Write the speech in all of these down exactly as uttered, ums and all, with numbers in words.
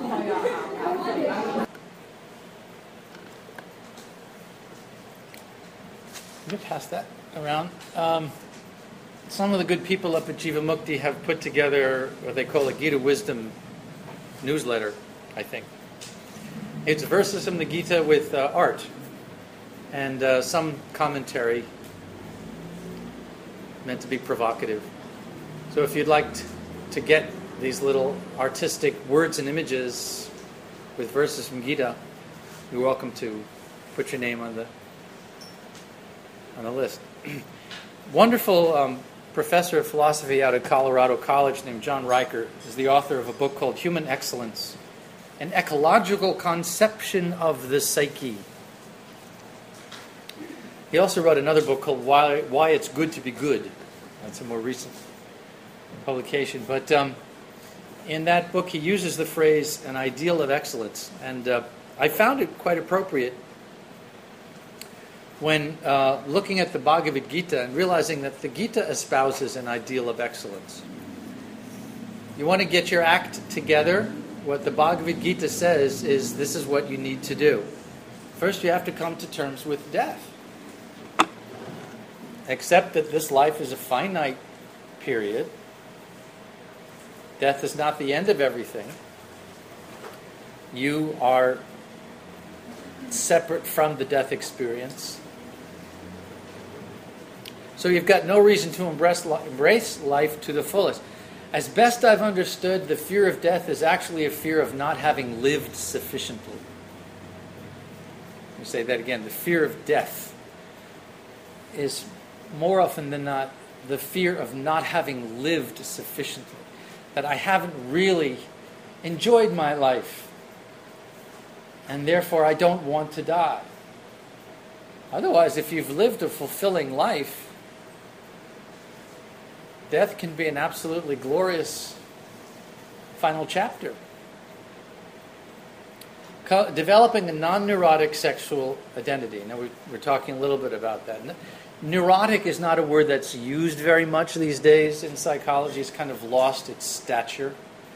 Let me pass that around. Um, some of the good people up at Jivamukti have put together what they call a Gita Wisdom newsletter, I think. It's verses from the Gita with uh, art and uh, some commentary meant to be provocative. So if you'd like t- to get these little artistic words and images with verses from Gita, you're welcome to put your name on the on the list. Wonderful um, professor of philosophy out of Colorado College named John Riker is the author of a book called Human Excellence, an ecological conception of the psyche. He also wrote another book called Why, Why It's Good to Be Good. That's a more recent publication. But um, in that book he uses the phrase an ideal of excellence. And uh, I found it quite appropriate when uh, looking at the Bhagavad Gita and realizing that the Gita espouses an ideal of excellence. You want to get your act together, what the Bhagavad Gita says is this is what you need to do. First you have to come to terms with death. Accept that this life is a finite period. Death is not the end of everything. You are separate from the death experience. So you've got no reason to embrace, embrace life to the fullest. As best I've understood, the fear of death is actually a fear of not having lived sufficiently. Let me say that again. The fear of death is more often than not the fear of not having lived sufficiently. That I haven't really enjoyed my life, and therefore I don't want to die. Otherwise, if you've lived a fulfilling life, death can be an absolutely glorious final chapter. Co- developing a non-neurotic sexual identity. Now, we, we're talking a little bit about that. Neurotic is not a word that's used very much these days in psychology. It's kind of lost its stature.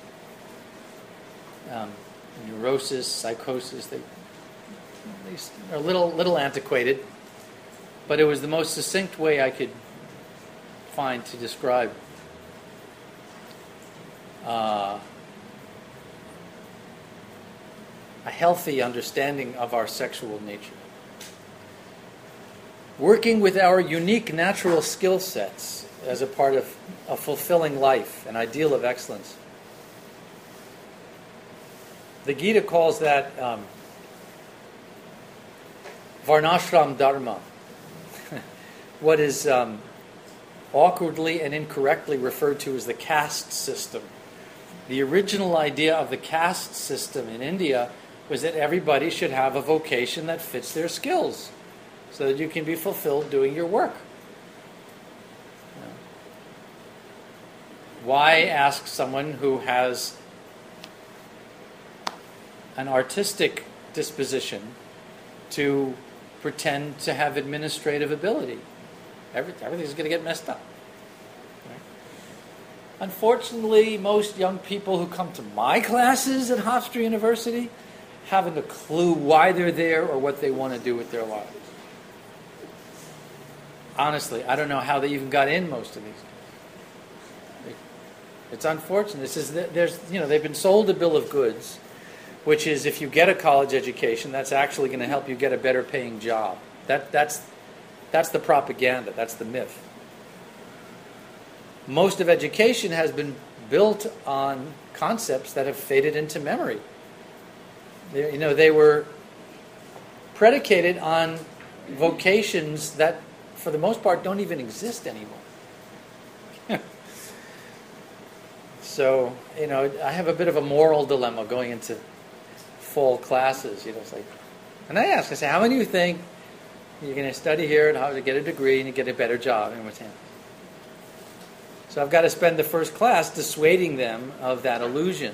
Um, neurosis, psychosis, they, they are a little, little antiquated. But it was the most succinct way I could find to describe uh, a healthy understanding of our sexual nature. Working with our unique natural skill sets as a part of a fulfilling life, an ideal of excellence. The Gita calls that um, Varnashram Dharma. What is um, awkwardly and incorrectly referred to as the caste system. The original idea of the caste system in India was that everybody should have a vocation that fits their skills, so that you can be fulfilled doing your work. You know. Why ask someone who has an artistic disposition to pretend to have administrative ability? Every, everything's going to get messed up. Right? Unfortunately, most young people who come to my classes at Hofstra University haven't a clue why they're there or what they want to do with their lives. Honestly, I don't know how they even got in most of these. It's unfortunate. This is there's you know they've been sold a bill of goods, which is if you get a college education, that's actually going to help you get a better paying job. That that's that's the propaganda. That's the myth. Most of education has been built on concepts that have faded into memory. They, you know, they were predicated on vocations that, for the most part, don't even exist anymore. So, you know, I have a bit of a moral dilemma going into fall classes. You know, it's like, and I ask, I say, how many of you think you're going to study here and how to get a degree and you get a better job? And what's happening? So I've got to spend the first class dissuading them of that illusion.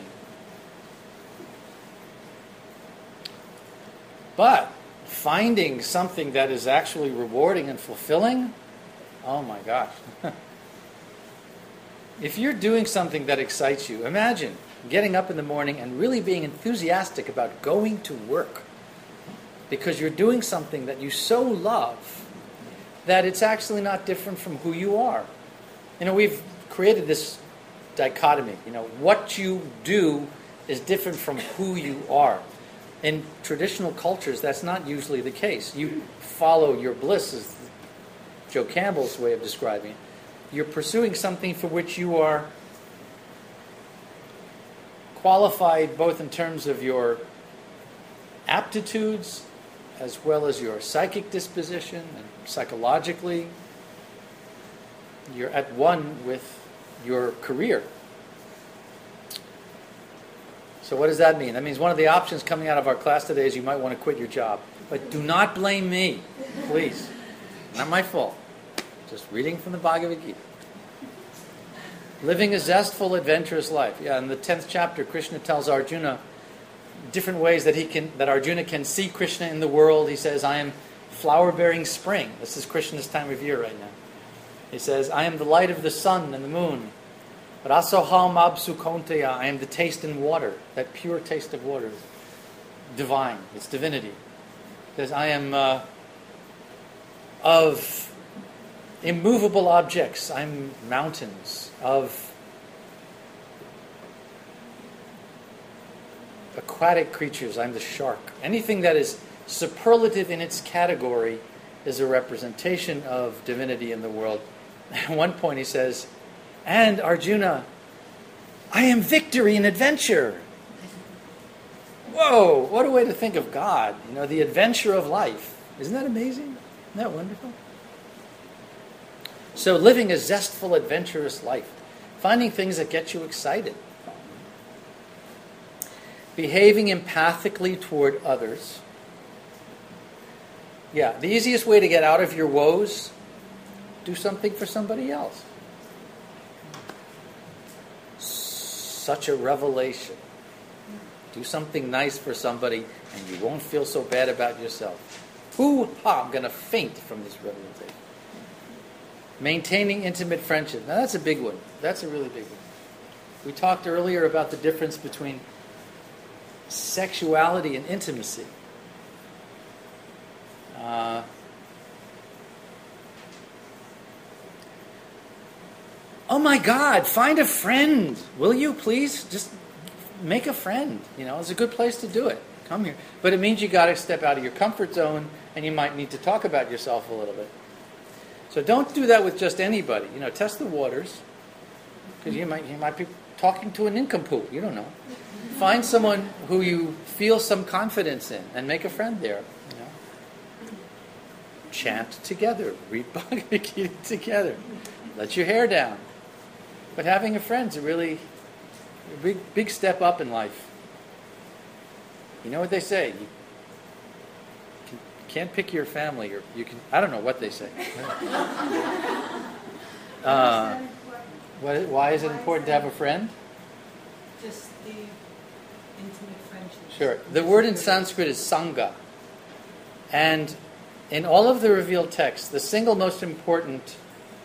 But finding something that is actually rewarding and fulfilling, oh my gosh. If you're doing something that excites you, imagine getting up in the morning and really being enthusiastic about going to work because you're doing something that you so love that it's actually not different from who you are. You know, we've created this dichotomy. You know, what you do is different from who you are. In traditional cultures, that's not usually the case. You follow your bliss, is Joe Campbell's way of describing it. You're pursuing something for which you are qualified both in terms of your aptitudes as well as your psychic disposition and psychologically. You're at one with your career. So what does that mean? That means one of the options coming out of our class today is you might want to quit your job. But do not blame me, please. Not my fault. Just reading from the Bhagavad Gita. Living a zestful, adventurous life. Yeah, in the tenth chapter, Krishna tells Arjuna different ways that he can, that Arjuna can see Krishna in the world. He says, I am flower-bearing spring. This is Krishna's time of year right now. He says, I am the light of the sun and the moon. Rasoham absu konteya. I am the taste in water. That pure taste of water is divine. It's divinity. He says, I am uh, of immovable objects. I'm mountains. Of aquatic creatures. I'm the shark. Anything that is superlative in its category is a representation of divinity in the world. At one point he says, and Arjuna, I am victory and adventure. Whoa, what a way to think of God. You know, the adventure of life. Isn't that amazing? Isn't that wonderful? So living a zestful, adventurous life. Finding things that get you excited. Behaving empathically toward others. Yeah, the easiest way to get out of your woes, do something for somebody else. Such a revelation. Do something nice for somebody and you won't feel so bad about yourself. Hoo-ha, I'm going to faint from this revelation. Maintaining intimate friendship. Now that's a big one. That's a really big one. We talked earlier about the difference between sexuality and intimacy. Uh, oh my God, find a friend. Will you please just make a friend? You know, it's a good place to do it. Come here. But it means you got to step out of your comfort zone and you might need to talk about yourself a little bit. So don't do that with just anybody. You know, test the waters. Because you might, you might be talking to an nincompoop. You don't know. Find someone who you feel some confidence in and make a friend there. You know? Chant together. Read Bhagavad Gita together. Let your hair down. But having a friend's a really a big, big step up in life. You know what they say? You can, can't pick your family, or you can. I don't know what they say. uh, what, why is it important to have a friend? Just the intimate friendship. Sure. The word in Sanskrit is sangha. And in all of the revealed texts, the single most important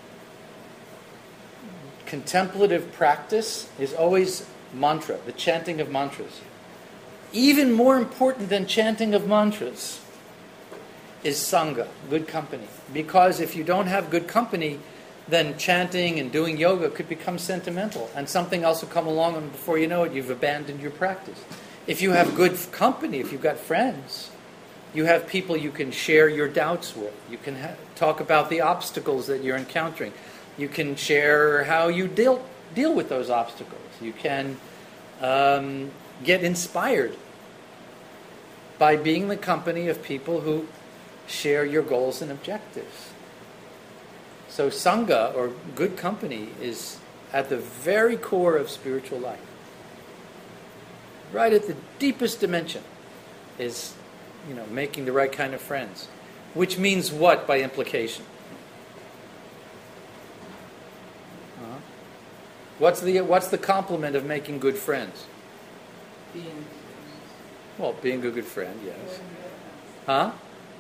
contemplative practice is always mantra, the chanting of mantras. Even more important than chanting of mantras is sangha, good company. Because if you don't have good company, then chanting and doing yoga could become sentimental. And something else will come along, and before you know it, you've abandoned your practice. If you have good company, if you've got friends, you have people you can share your doubts with. You can ha- talk about the obstacles that you're encountering. You can share how you deal deal with those obstacles. You can um, get inspired by being the company of people who share your goals and objectives. So sangha, or good company, is at the very core of spiritual life. Right at the deepest dimension is, you know, making the right kind of friends. Which means what by implication? Uh-huh. What's the what's the complement of making good friends? Being Well, being a good friend, yes. Huh?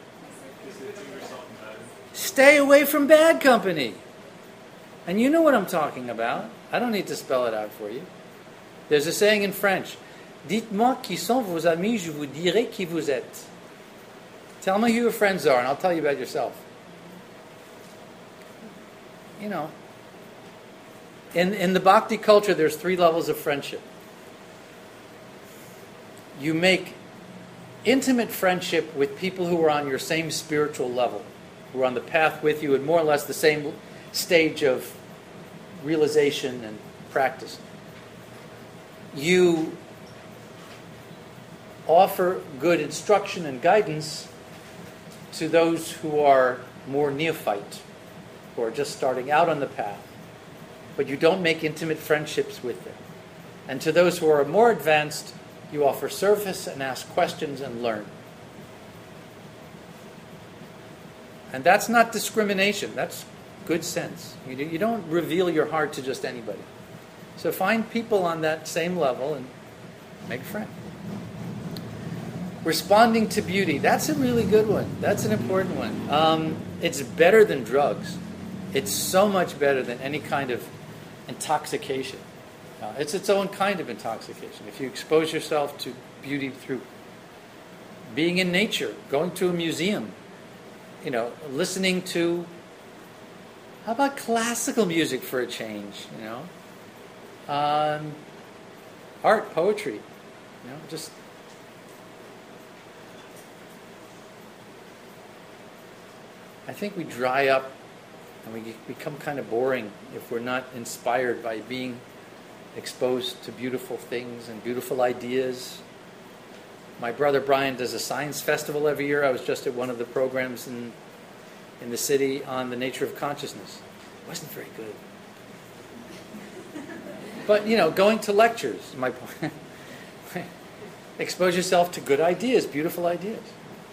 Stay away from bad company. And you know what I'm talking about. I don't need to spell it out for you. There's a saying in French, dites-moi qui sont vos amis, je vous dirai qui vous êtes. Tell me who your friends are, and I'll tell you about yourself. You know, in, in the Bhakti culture, there's three levels of friendship. You make intimate friendship with people who are on your same spiritual level, who are on the path with you at more or less the same stage of realization and practice. You offer good instruction and guidance to those who are more neophyte, who are just starting out on the path, but you don't make intimate friendships with them. And to those who are more advanced, you offer service and ask questions and learn. And that's not discrimination, that's good sense. You, do, you don't reveal your heart to just anybody. So find people on that same level and make a friend. Responding to beauty, that's a really good one. That's an important one. Um, it's better than drugs. It's so much better than any kind of intoxication. Uh, it's its own kind of intoxication. If you expose yourself to beauty through being in nature, going to a museum, you know, listening to, how about classical music for a change, you know? Um, art, poetry, you know, just I think we dry up and we become kind of boring if we're not inspired by being exposed to beautiful things and beautiful ideas. My brother Brian does a science festival every year. I was just at one of the programs in in the city on the nature of consciousness. It wasn't very good. But, you know, going to lectures, my point. Expose yourself to good ideas, beautiful ideas.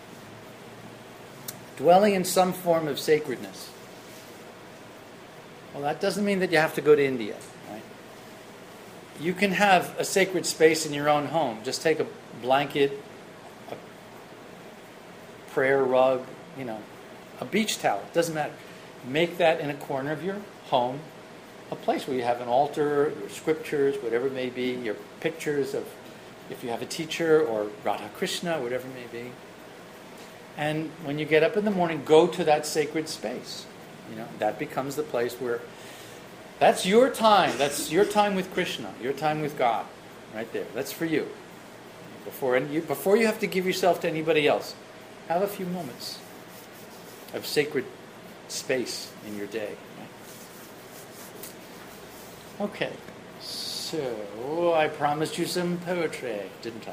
Dwelling in some form of sacredness. Well, that doesn't mean that you have to go to India. Right? You can have a sacred space in your own home. Just take a blanket, a prayer rug, you know, a beach towel. It doesn't matter. Make that in a corner of your home a place where you have an altar, your scriptures, whatever it may be, your pictures of, if you have a teacher, or Radha Krishna, whatever it may be. And when you get up in the morning, go to that sacred space. You know, that becomes the place where that's your time. That's your time with Krishna, your time with God, right there. That's for you. Before and you, before you have to give yourself to anybody else, have a few moments of sacred space in your day. Right? Okay, so I promised you some poetry, didn't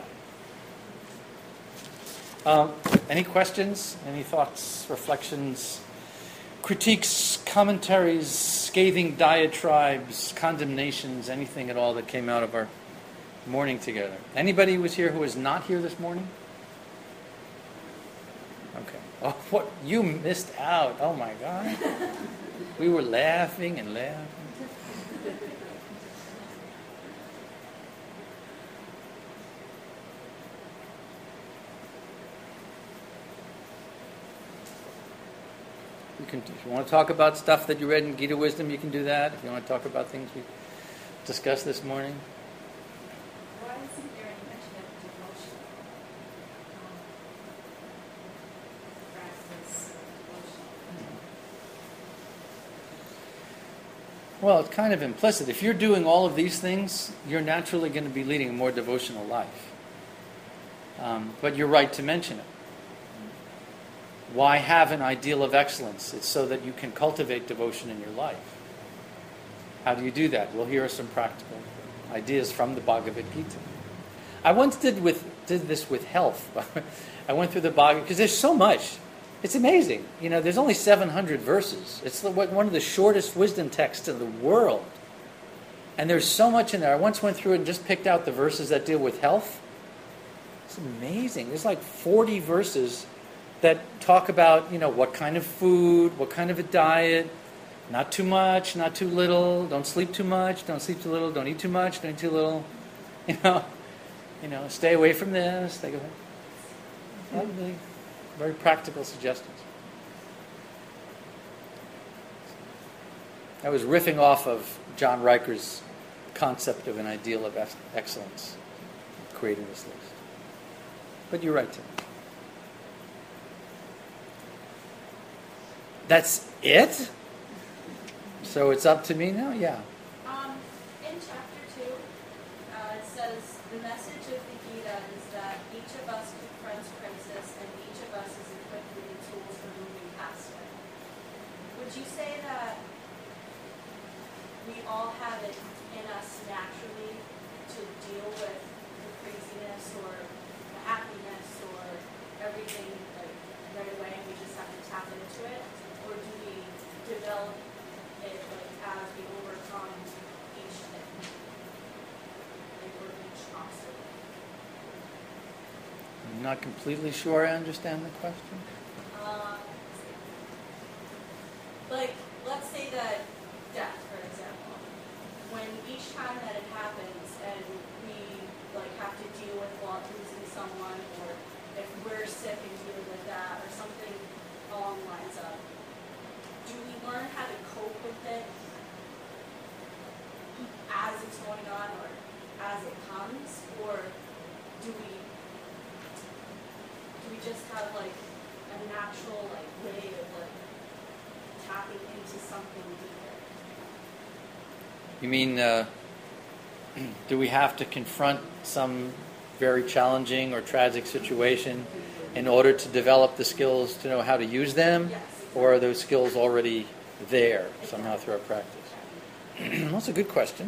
I? Um, any questions? Any thoughts, reflections, critiques, commentaries, scathing diatribes, condemnations, anything at all that came out of our morning together? Anybody who was here who was not here this morning? Okay. Oh, what? You missed out. Oh my God. We were laughing and laughing. You can, if you want to talk about stuff that you read in Gita Wisdom, you can do that. If you want to talk about things we discussed this morning. Why isn't there any mention of devotion? Um, practice devotion. Well, it's kind of implicit. If you're doing all of these things, you're naturally going to be leading a more devotional life. Um, but you're right to mention it. Why have an ideal of excellence? It's so that you can cultivate devotion in your life. How do you do that? Well, here are some practical ideas from the Bhagavad Gita. I once did with did this with health. I went through the Bhagavad because there's so much. It's amazing. You know, there's only seven hundred verses. It's the, one of the shortest wisdom texts in the world. And there's so much in there. I once went through it and just picked out the verses that deal with health. It's amazing. There's like forty verses that talk about, you know, what kind of food, what kind of a diet, not too much, not too little, don't sleep too much, don't sleep too little, don't eat too much, don't eat too little, you know, you know, stay away from this, stay away. Really, very practical suggestions. I was riffing off of John Riker's concept of an ideal of ex- excellence, creating this list. But you're right, Tim. That's it? So it's up to me now? Yeah. Um, in chapter two, uh, it says, the message of the Gita is that each of us confronts crisis and each of us is equipped with the tools for moving past it. Would you say that we all have it in us naturally to deal with the craziness or the happiness or everything like right away and we just have to tap into it? Or do we develop it like as we overcome each thing, like, or each obstacle? I'm not completely sure I understand the question. Um, like, let's say that death, for example, when each time that it happens and we like have to deal with lo- losing someone, or if we're sick and dealing with that, or something along the lines of, do we learn how to cope with it as it's going on or as it comes, or do we do we just have like a natural like way of like tapping into something deeper? You mean, uh, do we have to confront some very challenging or tragic situation in order to develop the skills to know how to use them? Yes. Or are those skills already there somehow through our practice? That's a good question.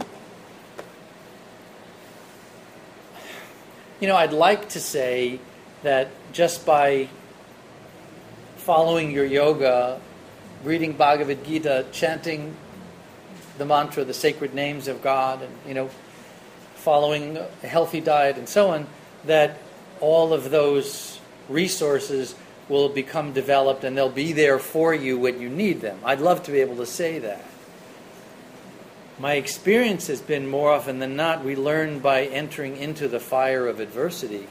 You know, I'd like to say that just by following your yoga, reading Bhagavad Gita, chanting the mantra, the sacred names of God, and, you know, following a healthy diet and so on, that all of those resources will become developed and they'll be there for you when you need them. I'd love to be able to say that. My experience has been more often than not, we learn by entering into the fire of adversity,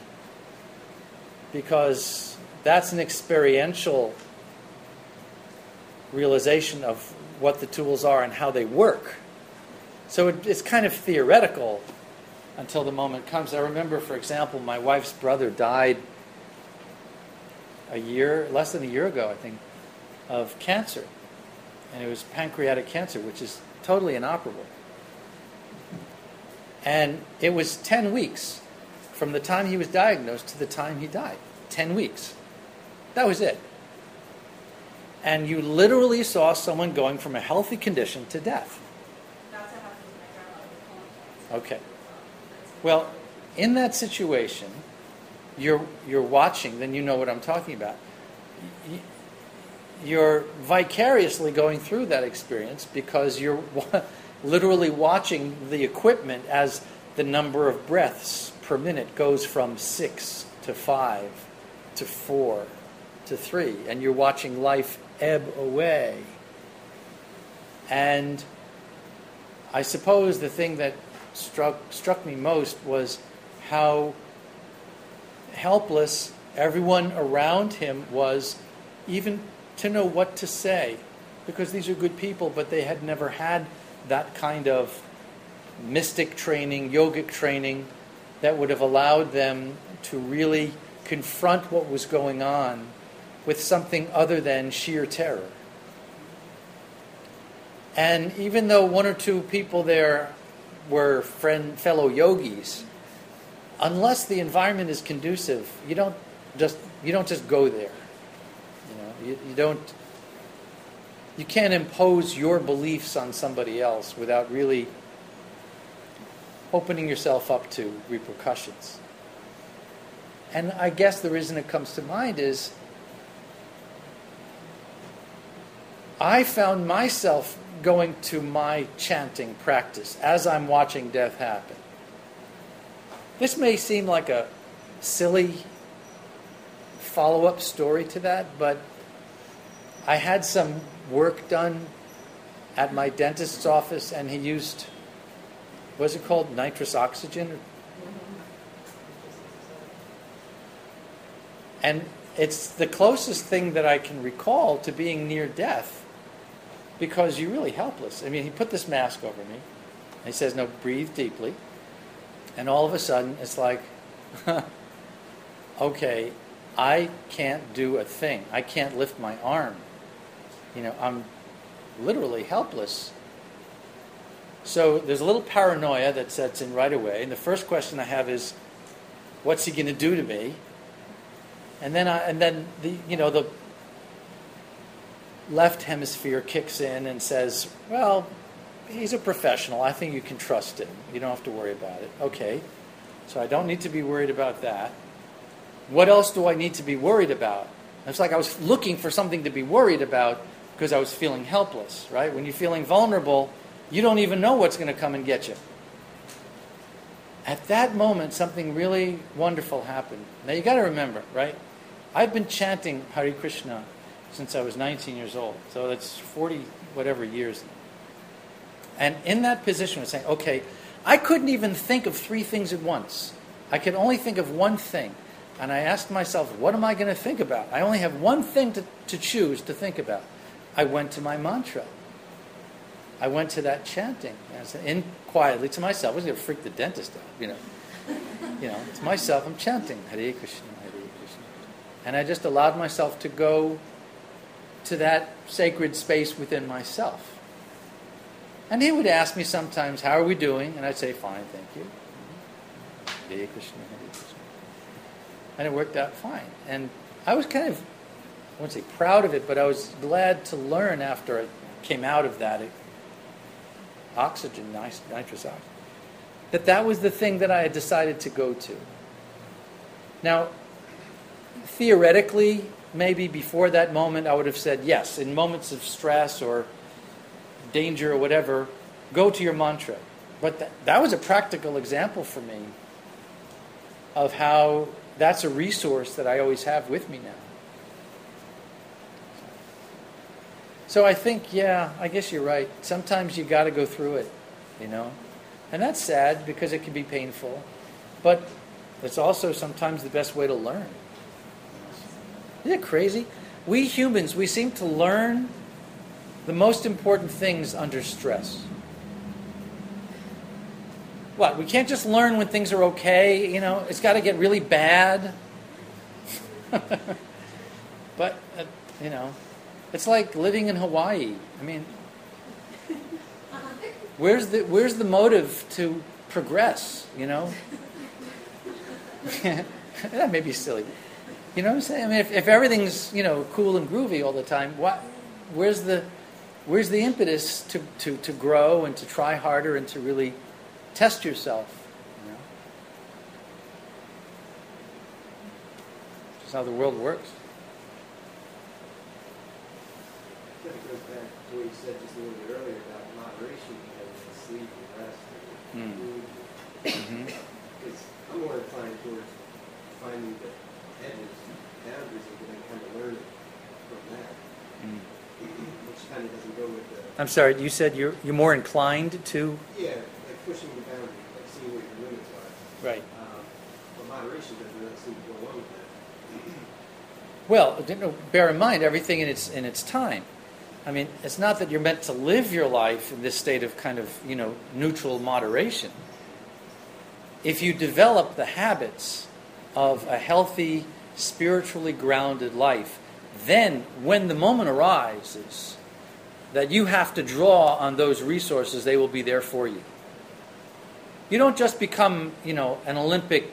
because that's an experiential realization of what the tools are and how they work. So it, it's kind of theoretical until the moment comes. I remember, for example, my wife's brother died a year, less than a year ago, I think, of cancer. And it was pancreatic cancer, which is totally inoperable. And it was ten weeks from the time he was diagnosed to the time he died. ten weeks. That was it. And you literally saw someone going from a healthy condition to death. That's what happened to my grandmother with colon cancer. Okay. Well, in that situation, you're you're watching, then you know what I'm talking about. Y- You're vicariously going through that experience because you're wa- literally watching the equipment as the number of breaths per minute goes from six to five to four to three, and you're watching life ebb away. And I suppose the thing that struck struck me most was how helpless everyone around him was, even to know what to say, because these are good people, but they had never had that kind of mystic training, yogic training, that would have allowed them to really confront what was going on with something other than sheer terror. And even though one or two people there were friend, fellow yogis, unless the environment is conducive, you don't just you don't just go there. You know, you, you don't. You can't impose your beliefs on somebody else without really opening yourself up to repercussions. And I guess the reason it comes to mind is I found myself going to my chanting practice as I'm watching death happen. This may seem like a silly follow-up story to that, but I had some work done at my dentist's office, and he used, what is it called, nitrous oxygen? And it's the closest thing that I can recall to being near death, because you're really helpless. I mean, he put this mask over me, he says, no, breathe deeply. And all of a sudden, it's like, okay, I can't do a thing. I can't lift my arm. You know, I'm literally helpless. So there's a little paranoia that sets in right away. And the first question I have is, what's he going to do to me? And then, I, and then the you know the left hemisphere kicks in and says, well, he's a professional. I think you can trust him. You don't have to worry about it. Okay, so I don't need to be worried about that. What else do I need to be worried about? It's like I was looking for something to be worried about because I was feeling helpless, right? When you're feeling vulnerable, you don't even know what's going to come and get you. At that moment, something really wonderful happened. Now, you got to remember, right? I've been chanting Hare Krishna since I was nineteen years old. So that's forty whatever years now. And in that position, I was saying, okay, I couldn't even think of three things at once. I could only think of one thing. And I asked myself, what am I going to think about? I only have one thing to, to choose to think about. I went to my mantra. I went to that chanting. And I said, in quietly to myself. I was going to freak the dentist out, you know. You know, to myself, I'm chanting Hare Krishna, Hare Krishna. And I just allowed myself to go to that sacred space within myself. And he would ask me sometimes, how are we doing? And I'd say, fine, thank you. Hare Krishna, Hare Krishna. And it worked out fine. And I was kind of, I wouldn't say proud of it, but I was glad to learn after I came out of that oxygen, nitrous oxygen, that that was the thing that I had decided to go to. Now, theoretically, maybe before that moment, I would have said, yes, in moments of stress or danger or whatever, go to your mantra. But that, that was a practical example for me of how that's a resource that I always have with me now. So I think, yeah, I guess you're right. Sometimes you got to go through it, you know. And that's sad because it can be painful. But it's also sometimes the best way to learn. Isn't it crazy? We humans, we seem to learn the most important things under stress. What? We can't just learn when things are okay, you know. It's got to get really bad. But, uh, you know, it's like living in Hawaii. I mean, where's the where's the motive to progress, you know? That may be silly. You know what I'm saying? I mean, if, if everything's, you know, cool and groovy all the time, what, where's the where's the impetus to, to, to grow and to try harder and to really test yourself? You know? That's how the world works. It goes back to what you said just a little bit earlier about moderation and sleep and rest and food. Because I'm more inclined towards finding the edges, boundaries, and then kind of learning from that, mm. which kind of doesn't go with the... I'm sorry, you said you're you're more inclined to... Yeah, like pushing the boundary, like seeing what your limits are. Right. Um, but moderation doesn't really seem to go along with that. Well, you know, bear in mind everything in its in its time. I mean, it's not that you're meant to live your life in this state of kind of, you know, neutral moderation. If you develop the habits of a healthy, spiritually grounded life, then when the moment arises that you have to draw on those resources, they will be there for you. You don't just become, you know, an Olympic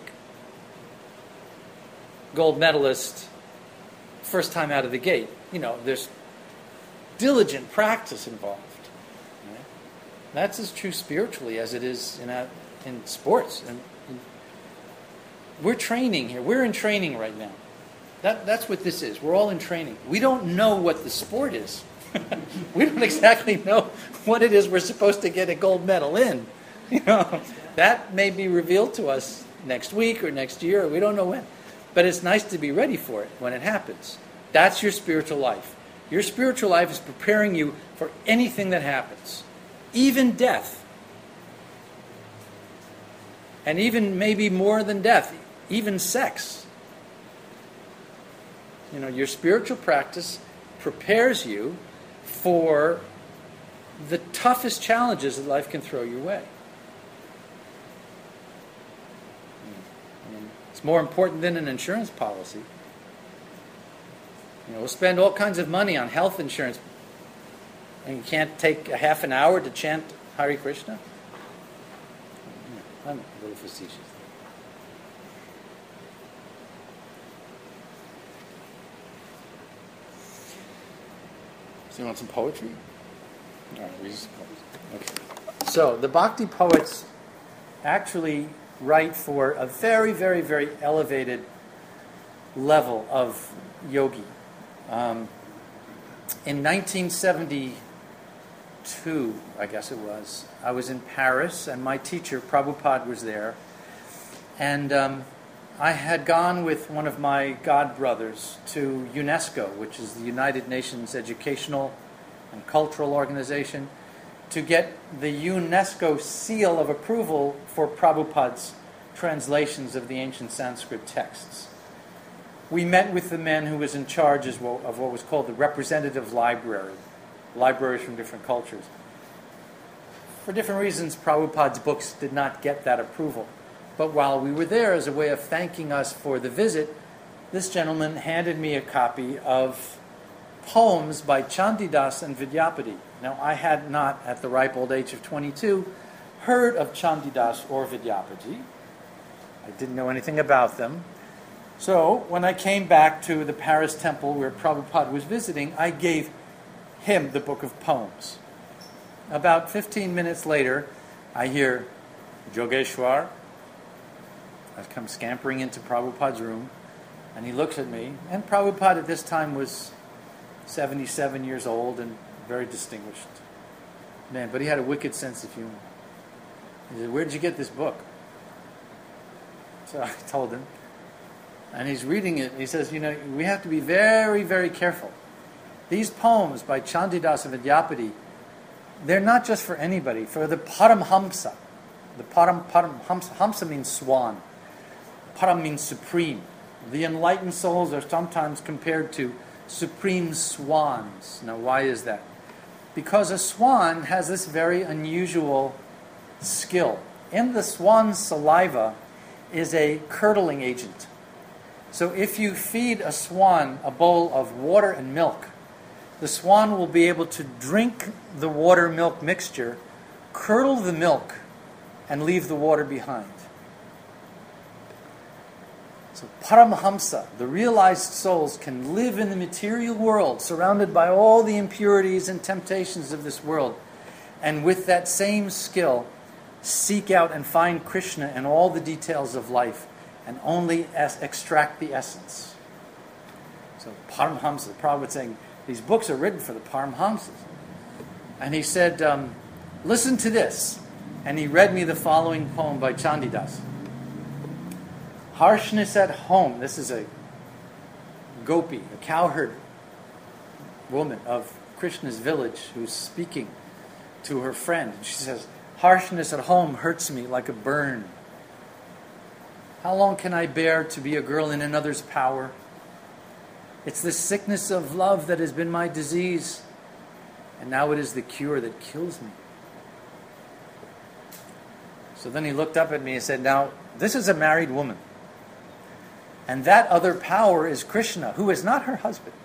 gold medalist first time out of the gate. You know, there's diligent practice involved. Right? That's as true spiritually as it is in a, in sports. And, and we're training here. We're in training right now. That that's what this is. We're all in training. We don't know what the sport is. We don't exactly know what it is we're supposed to get a gold medal in. You know, that may be revealed to us next week or next year. Or we don't know when. But it's nice to be ready for it when it happens. That's your spiritual life. Your spiritual life is preparing you for anything that happens, even death. And even maybe more than death, even sex. You know, your spiritual practice prepares you for the toughest challenges that life can throw your way. It's more important than an insurance policy. You know, we'll spend all kinds of money on health insurance, and you can't take a half an hour to chant Hare Krishna? I'm a little facetious. So you want some poetry? All right, read some poetry. Okay. So the Bhakti poets actually write for a very, very, very elevated level of yogi. Um, in nineteen seventy-two, I guess it was, I was in Paris, and my teacher, Prabhupada, was there. And um, I had gone with one of my godbrothers to UNESCO, which is the United Nations Educational and Cultural Organization, to get the UNESCO seal of approval for Prabhupada's translations of the ancient Sanskrit texts. We met with the man who was in charge of what was called the representative library, libraries from different cultures. For different reasons, Prabhupada's books did not get that approval. But while we were there, as a way of thanking us for the visit, this gentleman handed me a copy of poems by Chandidas and Vidyapati. Now, I had not, at the ripe old age of twenty-two, heard of Chandidas or Vidyapati. I didn't know anything about them. So, when I came back to the Paris temple where Prabhupada was visiting, I gave him the book of poems. About fifteen minutes later, I hear Jogeshwar. I come scampering into Prabhupada's room, and he looks at me. And Prabhupada at this time was seventy-seven years old and very distinguished man, but he had a wicked sense of humor. He said, "Where did you get this book?" So I told him. And he's reading it. He says, you know, we have to be very, very careful. These poems by Chandidas and Vidyapati, they're not just for anybody, for the Paramhamsa. The Param, Paramhamsa, Hamsa means swan. Param means supreme. The enlightened souls are sometimes compared to supreme swans. Now, why is that? Because a swan has this very unusual skill. In the swan's saliva is a curdling agent. So if you feed a swan a bowl of water and milk, the swan will be able to drink the water-milk mixture, curdle the milk, and leave the water behind. So Paramhamsa, the realized souls, can live in the material world, surrounded by all the impurities and temptations of this world, and with that same skill, seek out and find Krishna in all the details of life, and only as extract the essence. So Paramhamsa, the Prabhupada was saying, these books are written for the Paramhamsas. And he said, um, listen to this. And he read me the following poem by Chandidas. Harshness at home. This is a gopi, a cowherd woman of Krishna's village who's speaking to her friend. She says, harshness at home hurts me like a burn. How long can I bear to be a girl in another's power? It's the sickness of love that has been my disease, and now it is the cure that kills me. So then he looked up at me and said, now, this is a married woman. And that other power is Krishna, who is not her husband.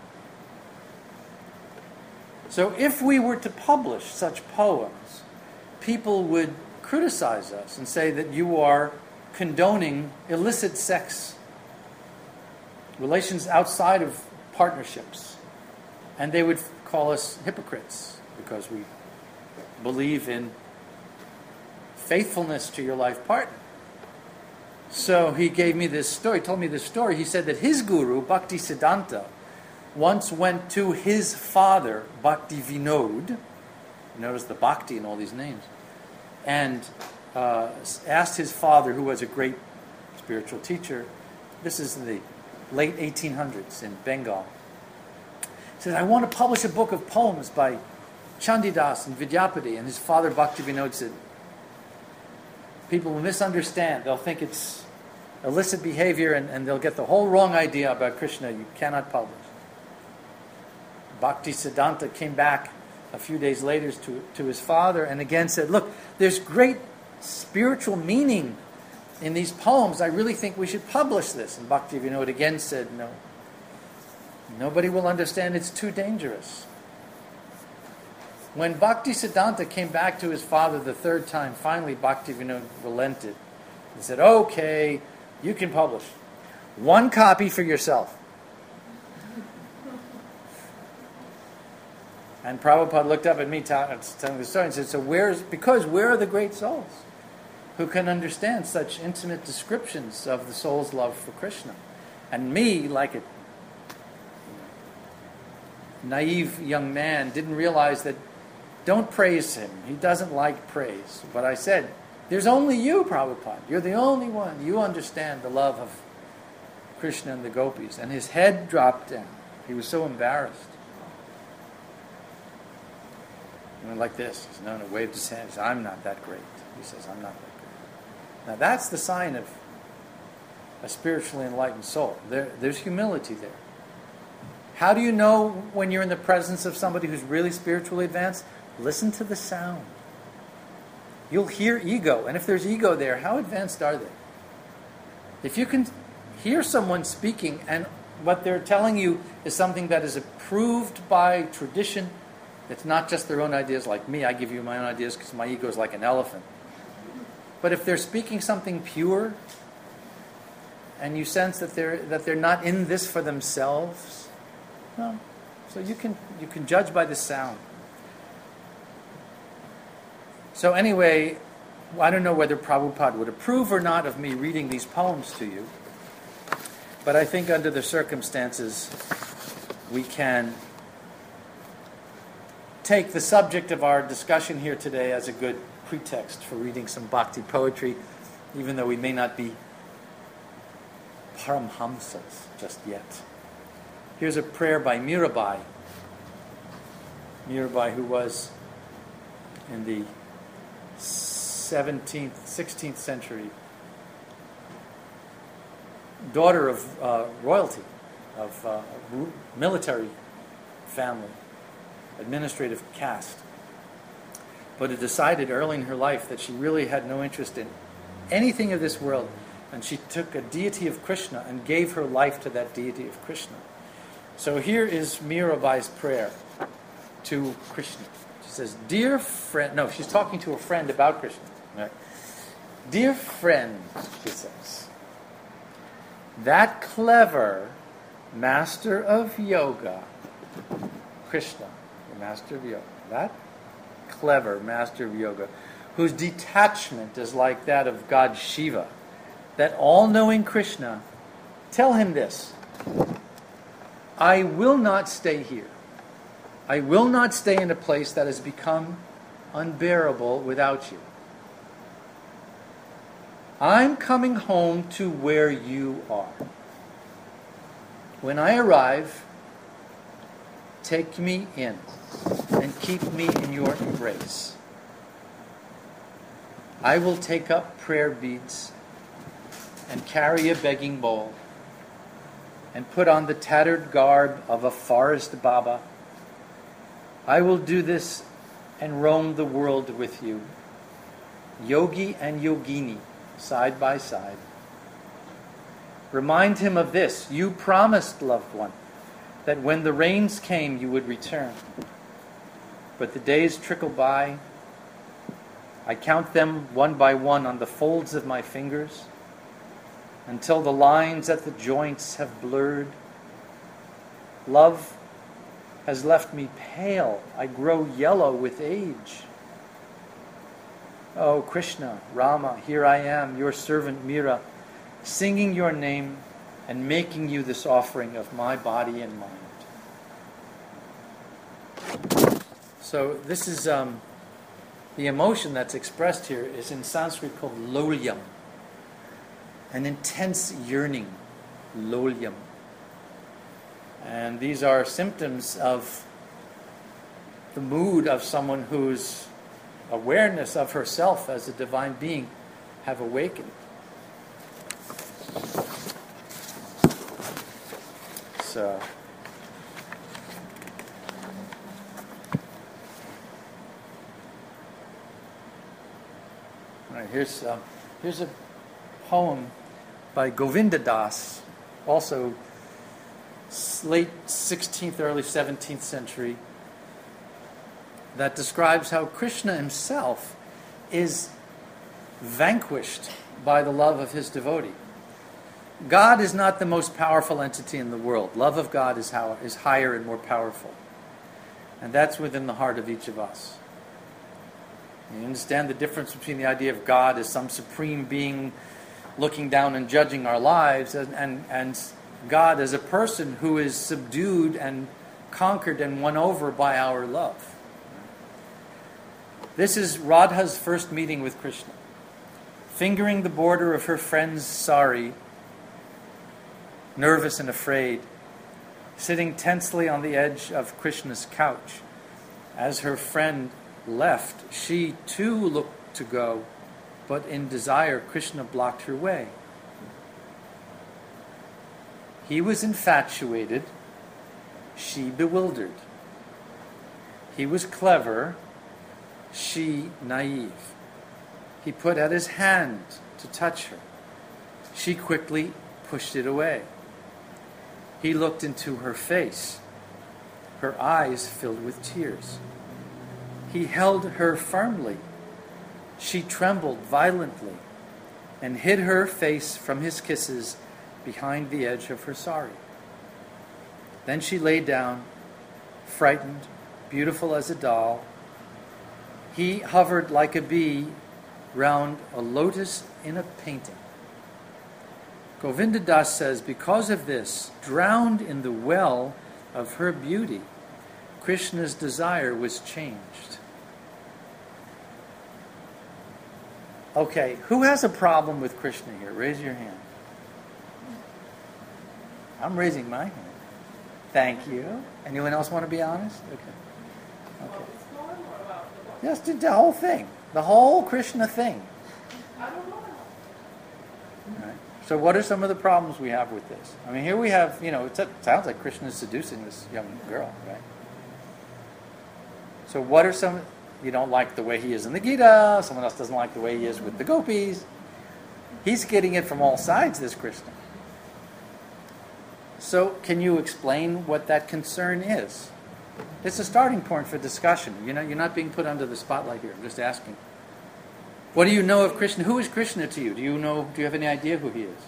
So if we were to publish such poems, people would criticize us and say that you are condoning illicit sex, relations outside of partnerships. And they would call us hypocrites because we believe in faithfulness to your life partner. So he gave me this story, told me this story. He said that his guru, Bhakti Siddhanta, once went to his father, Bhakti Vinod, notice the Bhakti in all these names, and uh, asked his father, who was a great spiritual teacher, this is in the late eighteen hundreds in Bengal, he said, I want to publish a book of poems by Chandidas and Vidyapati. And his father, Bhakti Vinod, said, people will misunderstand. They'll think it's illicit behavior, and, and they'll get the whole wrong idea about Krishna. You cannot publish. Bhakti Siddhanta came back a few days later to, to his father and again said, look, there's great spiritual meaning in these poems, I really think we should publish this. And Bhaktivinoda again said, no. Nobody will understand, it's too dangerous. When Bhaktisiddhanta came back to his father the third time, finally Bhaktivinoda relented and said, okay, you can publish. One copy for yourself. And Prabhupada looked up at me telling the story and said, so where's, because where are the great souls who can understand such intimate descriptions of the soul's love for Krishna? And me, like a naive young man, didn't realize that don't praise him. He doesn't like praise. But I said, there's only you, Prabhupada. You're the only one. You understand the love of Krishna and the gopis. And his head dropped down. He was so embarrassed. He went like this. He said, no, no, waved his hand. He said, I'm not that great. He says, I'm not that great. Now that's the sign of a spiritually enlightened soul. There, there's humility there. How do you know when you're in the presence of somebody who's really spiritually advanced? Listen to the sound. You'll hear ego. And if there's ego there, how advanced are they? If you can hear someone speaking and what they're telling you is something that is approved by tradition, it's not just their own ideas like me. I give you my own ideas because my ego is like an elephant. But if they're speaking something pure and you sense that they're, that they're not in this for themselves, no. So you can you can judge by the sound. So anyway, I don't know whether Prabhupada would approve or not of me reading these poems to you, but I think under the circumstances we can take the subject of our discussion here today as a good pretext for reading some bhakti poetry, even though we may not be paramhamsas just yet. Here's a prayer by Mirabai. Mirabai, who was in the seventeenth, sixteenth century, daughter of uh, royalty, of uh, military family, administrative caste, but had decided early in her life that she really had no interest in anything of this world, and she took a deity of Krishna and gave her life to that deity of Krishna. So here is Mirabai's prayer to Krishna. She says, dear friend, no, she's talking to a friend about Krishna. Right? Dear friend, she says, that clever master of yoga, Krishna, the master of yoga, that clever master of yoga, whose detachment is like that of God Shiva, that all-knowing Krishna, tell him this, I will not stay here. I will not stay in a place that has become unbearable without you. I'm coming home to where you are. When I arrive, take me in and keep me in your embrace. I will take up prayer beads and carry a begging bowl and put on the tattered garb of a forest Baba. I will do this and roam the world with you, yogi and yogini, side by side. Remind him of this. You promised, loved one, that when the rains came you would return. But the days trickle by. I count them one by one on the folds of my fingers, until the lines at the joints have blurred. Love has left me pale. I grow yellow with age. Oh, Krishna, Rama, here I am, your servant Mira, singing your name and making you this offering of my body and mind. So this is um, the emotion that's expressed here is in Sanskrit called lolyam. An intense yearning, lolyam. And these are symptoms of the mood of someone whose awareness of herself as a divine being have awakened. So, all right, here's um, here's a poem by Govinda Das, also late sixteenth, early seventeenth century, that describes how Krishna himself is vanquished by the love of his devotee. God is not the most powerful entity in the world. Love of God is how, is higher and more powerful. And that's within the heart of each of us. You understand the difference between the idea of God as some supreme being looking down and judging our lives, and, and, and God as a person who is subdued and conquered and won over by our love. This is Radha's first meeting with Krishna. Fingering the border of her friend's sari, nervous and afraid, sitting tensely on the edge of Krishna's couch. As her friend left, she too looked to go, but in desire Krishna blocked her way. He was infatuated, she bewildered. He was clever, she naive. He put out his hand to touch her. She quickly pushed it away. He looked into her face. Her eyes filled with tears. He held her firmly. She trembled violently and hid her face from his kisses behind the edge of her sari. Then she lay down, frightened, beautiful as a doll. He hovered like a bee round a lotus in a painting. Govinda Das says, because of this, drowned in the well of her beauty, Krishna's desire was changed. Okay, who has a problem with Krishna here? Raise your hand. I'm raising my hand. Thank you. Anyone else want to be honest? Okay. Okay. Just did the whole thing. The whole Krishna thing. I don't know. All right. So what are some of the problems we have with this? I mean, here we have, you know, it sounds like Krishna is seducing this young girl, right? So what are some, you don't like the way he is in the Gita, someone else doesn't like the way he is with the gopis. He's getting it from all sides, this Krishna. So can you explain what that concern is? It's a starting point for discussion. You know, you're not being put under the spotlight here. I'm just asking. What do you know of Krishna? Who is Krishna to you? Do you know? Do you have any idea who he is?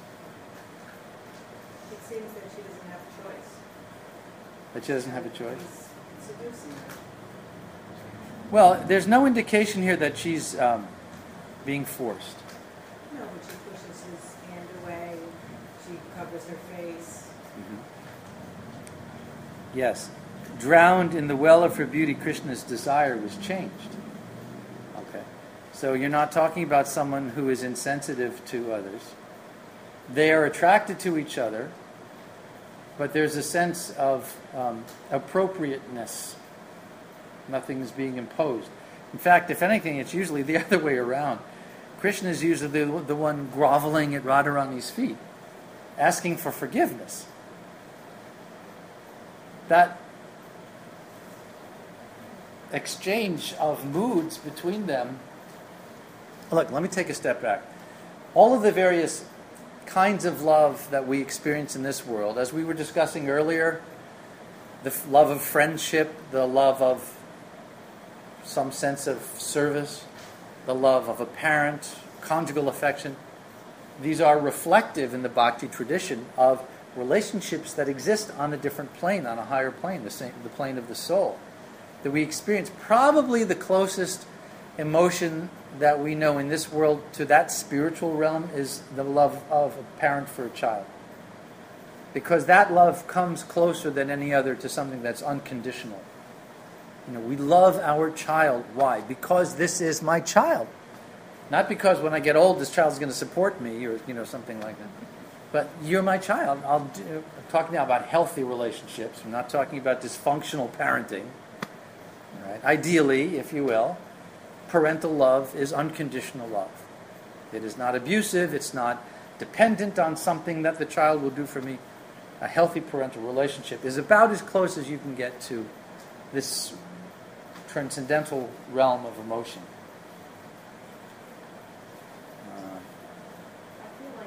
It seems that she doesn't have a choice. That she doesn't have a choice? He's seducing her. Well, there's no indication here that she's um, being forced. No, but she pushes his hand away. She covers her face. Mm-hmm. Yes. Drowned in the well of her beauty, Krishna's desire was changed. Okay. So you're not talking about someone who is insensitive to others. They are attracted to each other, but there's a sense of um, appropriateness. Nothing is being imposed. In fact, if anything, it's usually the other way around. Krishna is usually the, the one groveling at Radharani's feet, asking for forgiveness. That exchange of moods between them. Look, let me take a step back. All of the various kinds of love that we experience in this world, as we were discussing earlier, the f- love of friendship, the love of some sense of service, the love of a parent, conjugal affection, these are reflective in the Bhakti tradition of relationships that exist on a different plane, on a higher plane, the same, the plane of the soul, that we experience. Probably the closest emotion that we know in this world to that spiritual realm is the love of a parent for a child. Because that love comes closer than any other to something that's unconditional. You know, we love our child. Why? Because this is my child. Not because when I get old, this child is going to support me or, you know, something like that. But you're my child. I'll do, I'm talking now about healthy relationships. I'm not talking about dysfunctional parenting. Right? Ideally, if you will, parental love is unconditional love. It is not abusive. It's not dependent on something that the child will do for me. A healthy parental relationship is about as close as you can get to this transcendental realm of emotion. Uh, I feel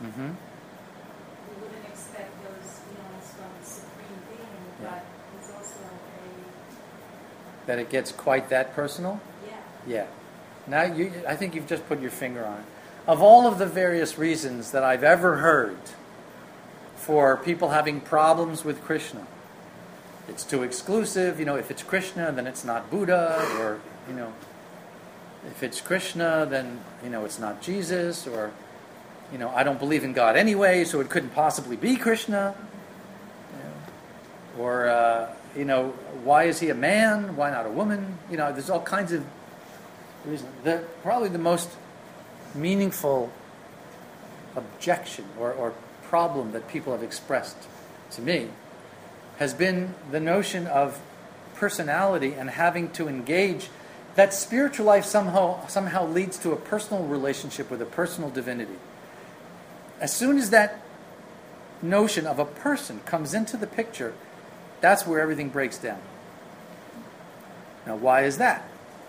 Mm-hmm. We wouldn't expect those feelings from the Supreme Being, Yeah. but it's also a, That it gets quite that personal? yeah. Yeah. Now, you, I think you've just put your finger on it. Of all of the various reasons that I've ever heard for people having problems with Krishna, it's too exclusive. You know, if it's Krishna, then it's not Buddha, or, you know, if it's Krishna, then, you know, it's not Jesus, or, you know, I don't believe in God anyway, so it couldn't possibly be Krishna. You know, or, uh, you know, why is he a man? Why not a woman? You know, there's all kinds of reasons. The, probably the most meaningful objection or, or problem that people have expressed to me has been the notion of personality and having to engage. That spiritual life somehow somehow leads to a personal relationship with a personal divinity. As soon as that notion of a person comes into the picture, that's where everything breaks down. Now, why is that?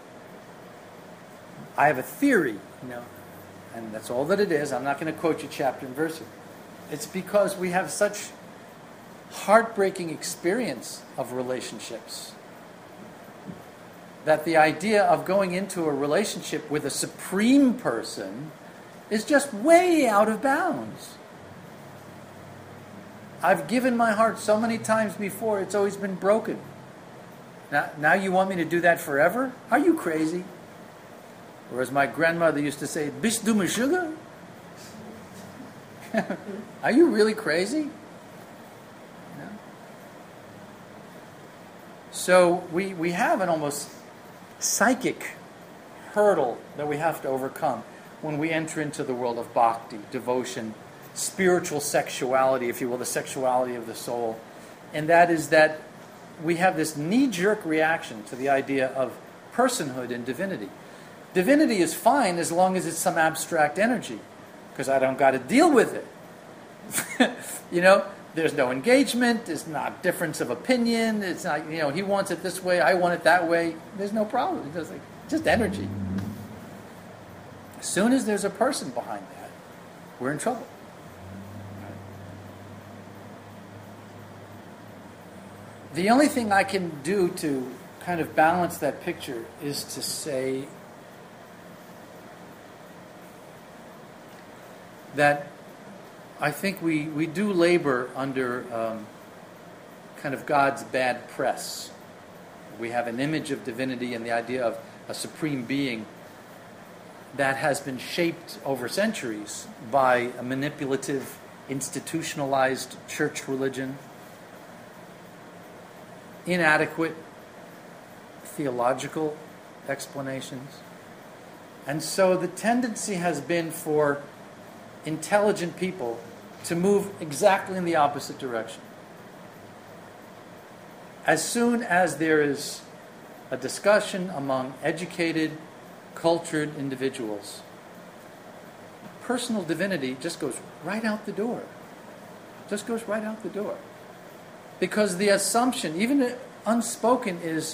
I have a theory, you know, and that's all that it is. I'm not going to quote you chapter and verse. It's because we have such heartbreaking experience of relationships that the idea of going into a relationship with a supreme person is just way out of bounds. I've given my heart so many times before, it's always been broken. Now, now you want me to do that forever? Are you crazy? Or as my grandmother used to say, "Bist du mir sugar?" Are you really crazy? No. So we, we have an almost psychic hurdle that we have to overcome when we enter into the world of bhakti, devotion, spiritual sexuality, if you will, the sexuality of the soul. And that is that we have this knee-jerk reaction to the idea of personhood and divinity. Divinity is fine as long as it's some abstract energy, because I don't got to deal with it. You know, there's no engagement, there's not difference of opinion, it's not, you know, he wants it this way, I want it that way. There's no problem. It's just, like, just energy. As soon as there's a person behind that, we're in trouble. The only thing I can do to kind of balance that picture is to say that I think we, we do labor under um, kind of God's bad press. We have an image of divinity and the idea of a supreme being that has been shaped over centuries by a manipulative, institutionalized church religion, inadequate theological explanations. And so the tendency has been for intelligent people to move exactly in the opposite direction. As soon as there is a discussion among educated, cultured individuals, personal divinity just goes right out the door. Just goes right out the door. Because the assumption, even unspoken, is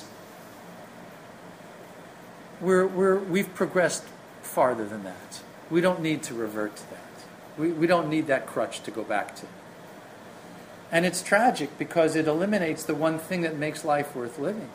we're, we're, we've progressed farther than that. We don't need to revert to that. We, we don't need that crutch to go back to. And it's tragic because it eliminates the one thing that makes life worth living.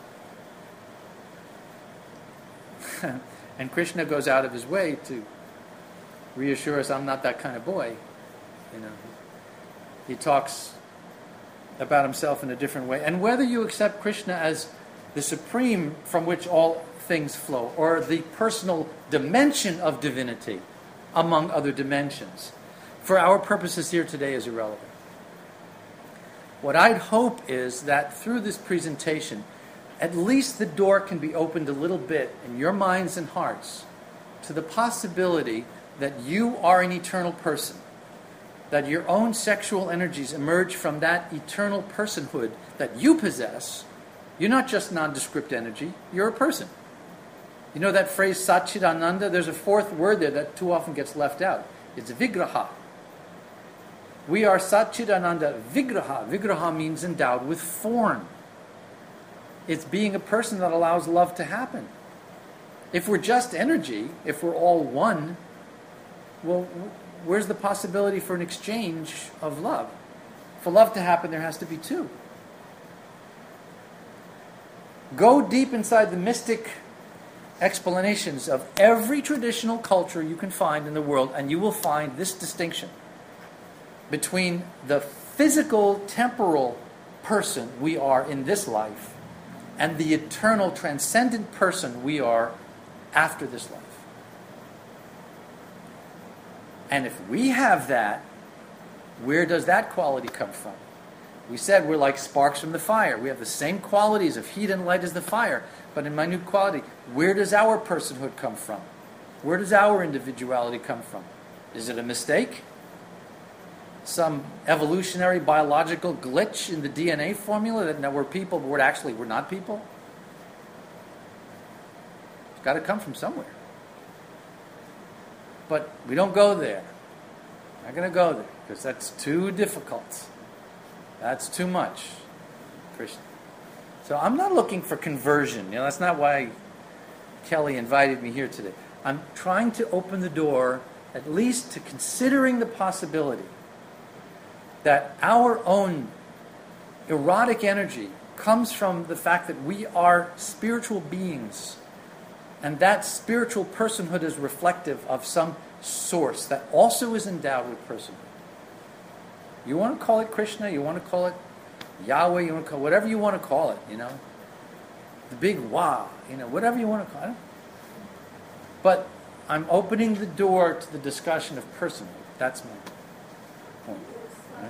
And Krishna goes out of his way to reassure us, I'm not that kind of boy. You know, he talks about himself in a different way. And whether you accept Krishna as the supreme from which all things flow, or the personal dimension of divinity among other dimensions, for our purposes here today is irrelevant. What I'd hope is that through this presentation, at least the door can be opened a little bit in your minds and hearts to the possibility that you are an eternal person, that your own sexual energies emerge from that eternal personhood that you possess. You're not just nondescript energy, you're a person. You know that phrase Satchidananda? There's a fourth word there that too often gets left out. It's Vigraha. We are Satchidananda Vigraha. Vigraha means endowed with form. It's being a person that allows love to happen. If we're just energy, if we're all one, well, where's the possibility for an exchange of love? For love to happen, there has to be two. Go deep inside the mystic explanations of every traditional culture you can find in the world, and you will find this distinction between the physical, temporal person we are in this life and the eternal, transcendent person we are after this life. And if we have that, where does that quality come from? We said we're like sparks from the fire. We have the same qualities of heat and light as the fire, but in minute quality. Where does our personhood come from? Where does our individuality come from? Is it a mistake? Some evolutionary biological glitch in the D N A formula that now we're people, but we're actually we're not people? It's got to come from somewhere. But we don't go there. I'm not going to go there because that's too difficult. That's too much, Krishna. So I'm not looking for conversion. You know, that's not why Kelly invited me here today. I'm trying to open the door, at least to considering the possibility that our own erotic energy comes from the fact that we are spiritual beings, and that spiritual personhood is reflective of some source that also is endowed with personhood. You want to call it Krishna, you want to call it Yahweh, you want to call it whatever you want to call it, you know. The big Wah, you know, whatever you want to call it. But I'm opening the door to the discussion of personhood. That's my point. Right?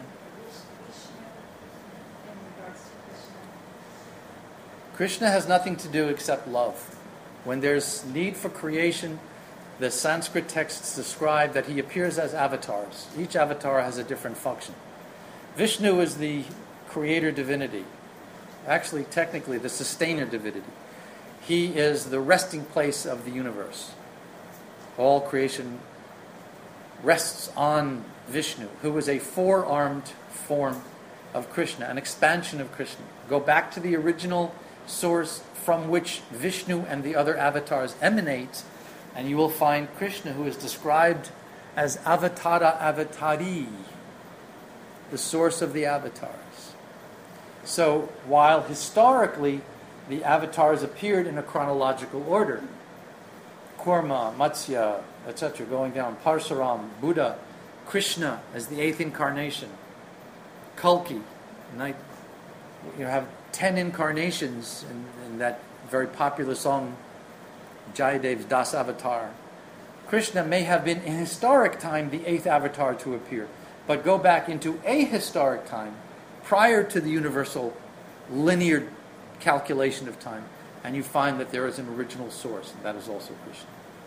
Krishna has nothing to do except love. When there's need for creation, the Sanskrit texts describe that he appears as avatars. Each avatar has a different function. Vishnu is the creator divinity. Actually, technically, the sustainer divinity. He is the resting place of the universe. All creation rests on Vishnu, who is a four-armed form of Krishna, an expansion of Krishna. Go back to the original source from which Vishnu and the other avatars emanate, and you will find Krishna, who is described as Avatara Avatari, the source of the avatars. So, while historically the avatars appeared in a chronological order, Kurma, Matsya, et cetera, going down, Parsuram, Buddha, Krishna as the eighth incarnation, Kalki, night, you have ten incarnations in, in that very popular song, Jayadev's Das Avatar. Krishna may have been in historic time the eighth avatar to appear, but go back into ahistoric time, prior to the universal linear calculation of time, and you find that there is an original source, and that is also Krishna.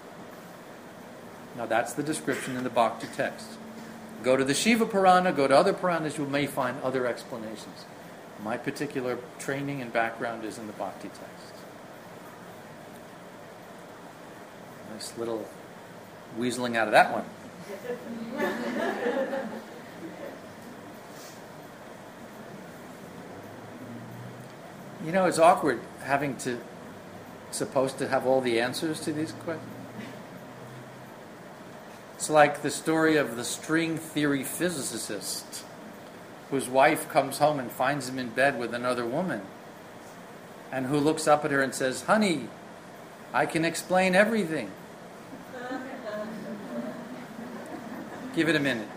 Now that's the description in the Bhakti text. Go to the Shiva Purana, go to other Puranas, you may find other explanations. My particular training and background is in the Bhakti text. Nice little weaseling out of that one. You know, it's awkward having to, supposed to have all the answers to these questions. It's like the story of the string theory physicist whose wife comes home and finds him in bed with another woman, and who looks up at her and says, "Honey, I can explain everything." Give it a minute.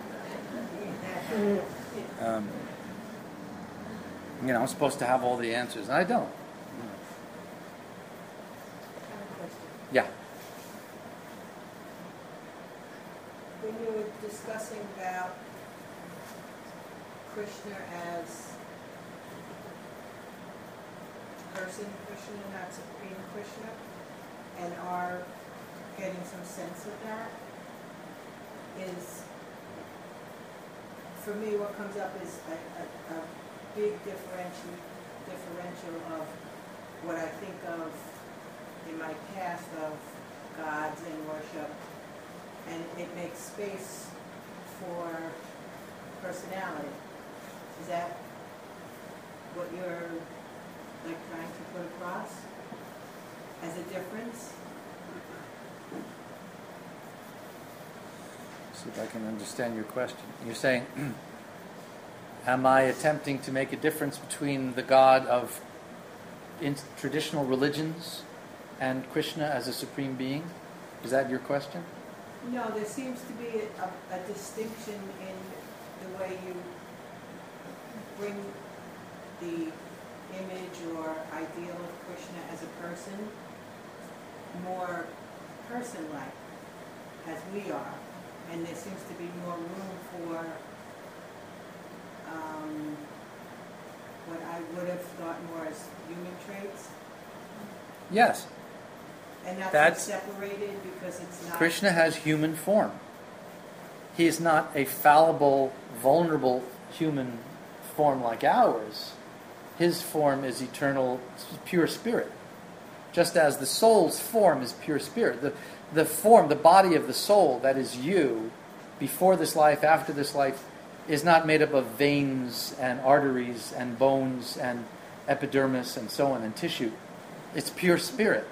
Um, you know, I'm supposed to have all the answers, and I don't. Yeah. When you were discussing about Krishna as person Krishna, not Supreme Krishna, and are getting some sense of that, is, for me, what comes up is a, a, a big differential, differential of what I think of in my past of gods and worship, and it makes space for personality. Is that what you're like trying to put across as a difference? See if I can understand your question. You're saying, am I attempting to make a difference between the God of in traditional religions and Krishna as a supreme being? Is that your question? No, there seems to be a, a distinction in the way you bring the image or ideal of Krishna as a person more person-like, as we are. And there seems to be more room for um, what I would have thought more as human traits. Yes. And that's, That's- separated because it's not... Krishna has human form. He is not a fallible, vulnerable human form like ours. His form is eternal, pure spirit. Just as the soul's form is pure spirit. The, the form, the body of the soul, that is you, before this life, after this life, is not made up of veins and arteries and bones and epidermis and so on and tissue. It's pure spirit.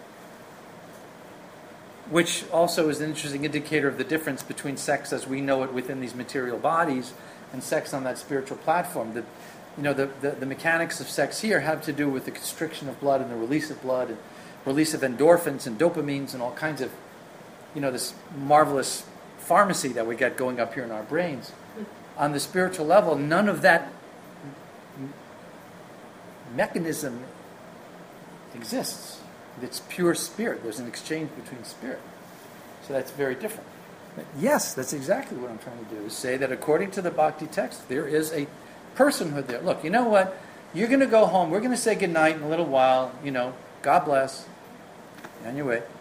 Which also is an interesting indicator of the difference between sex as we know it within these material bodies and sex on that spiritual platform. The, you know, the, the, the mechanics of sex here have to do with the constriction of blood and the release of blood and release of endorphins and dopamines and all kinds of, you know, this marvelous pharmacy that we get going up here in our brains. On the spiritual level, none of that m- mechanism exists. It's pure spirit. There's an exchange between spirit. So that's very different. But yes, that's exactly what I'm trying to do, is say that according to the Bhakti text, there is a personhood there. Look, you know what? You're going to go home. We're going to say goodnight in a little while. You know, God bless. On your way.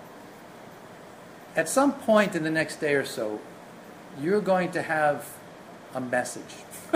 At some point in the next day or so, you're going to have a message.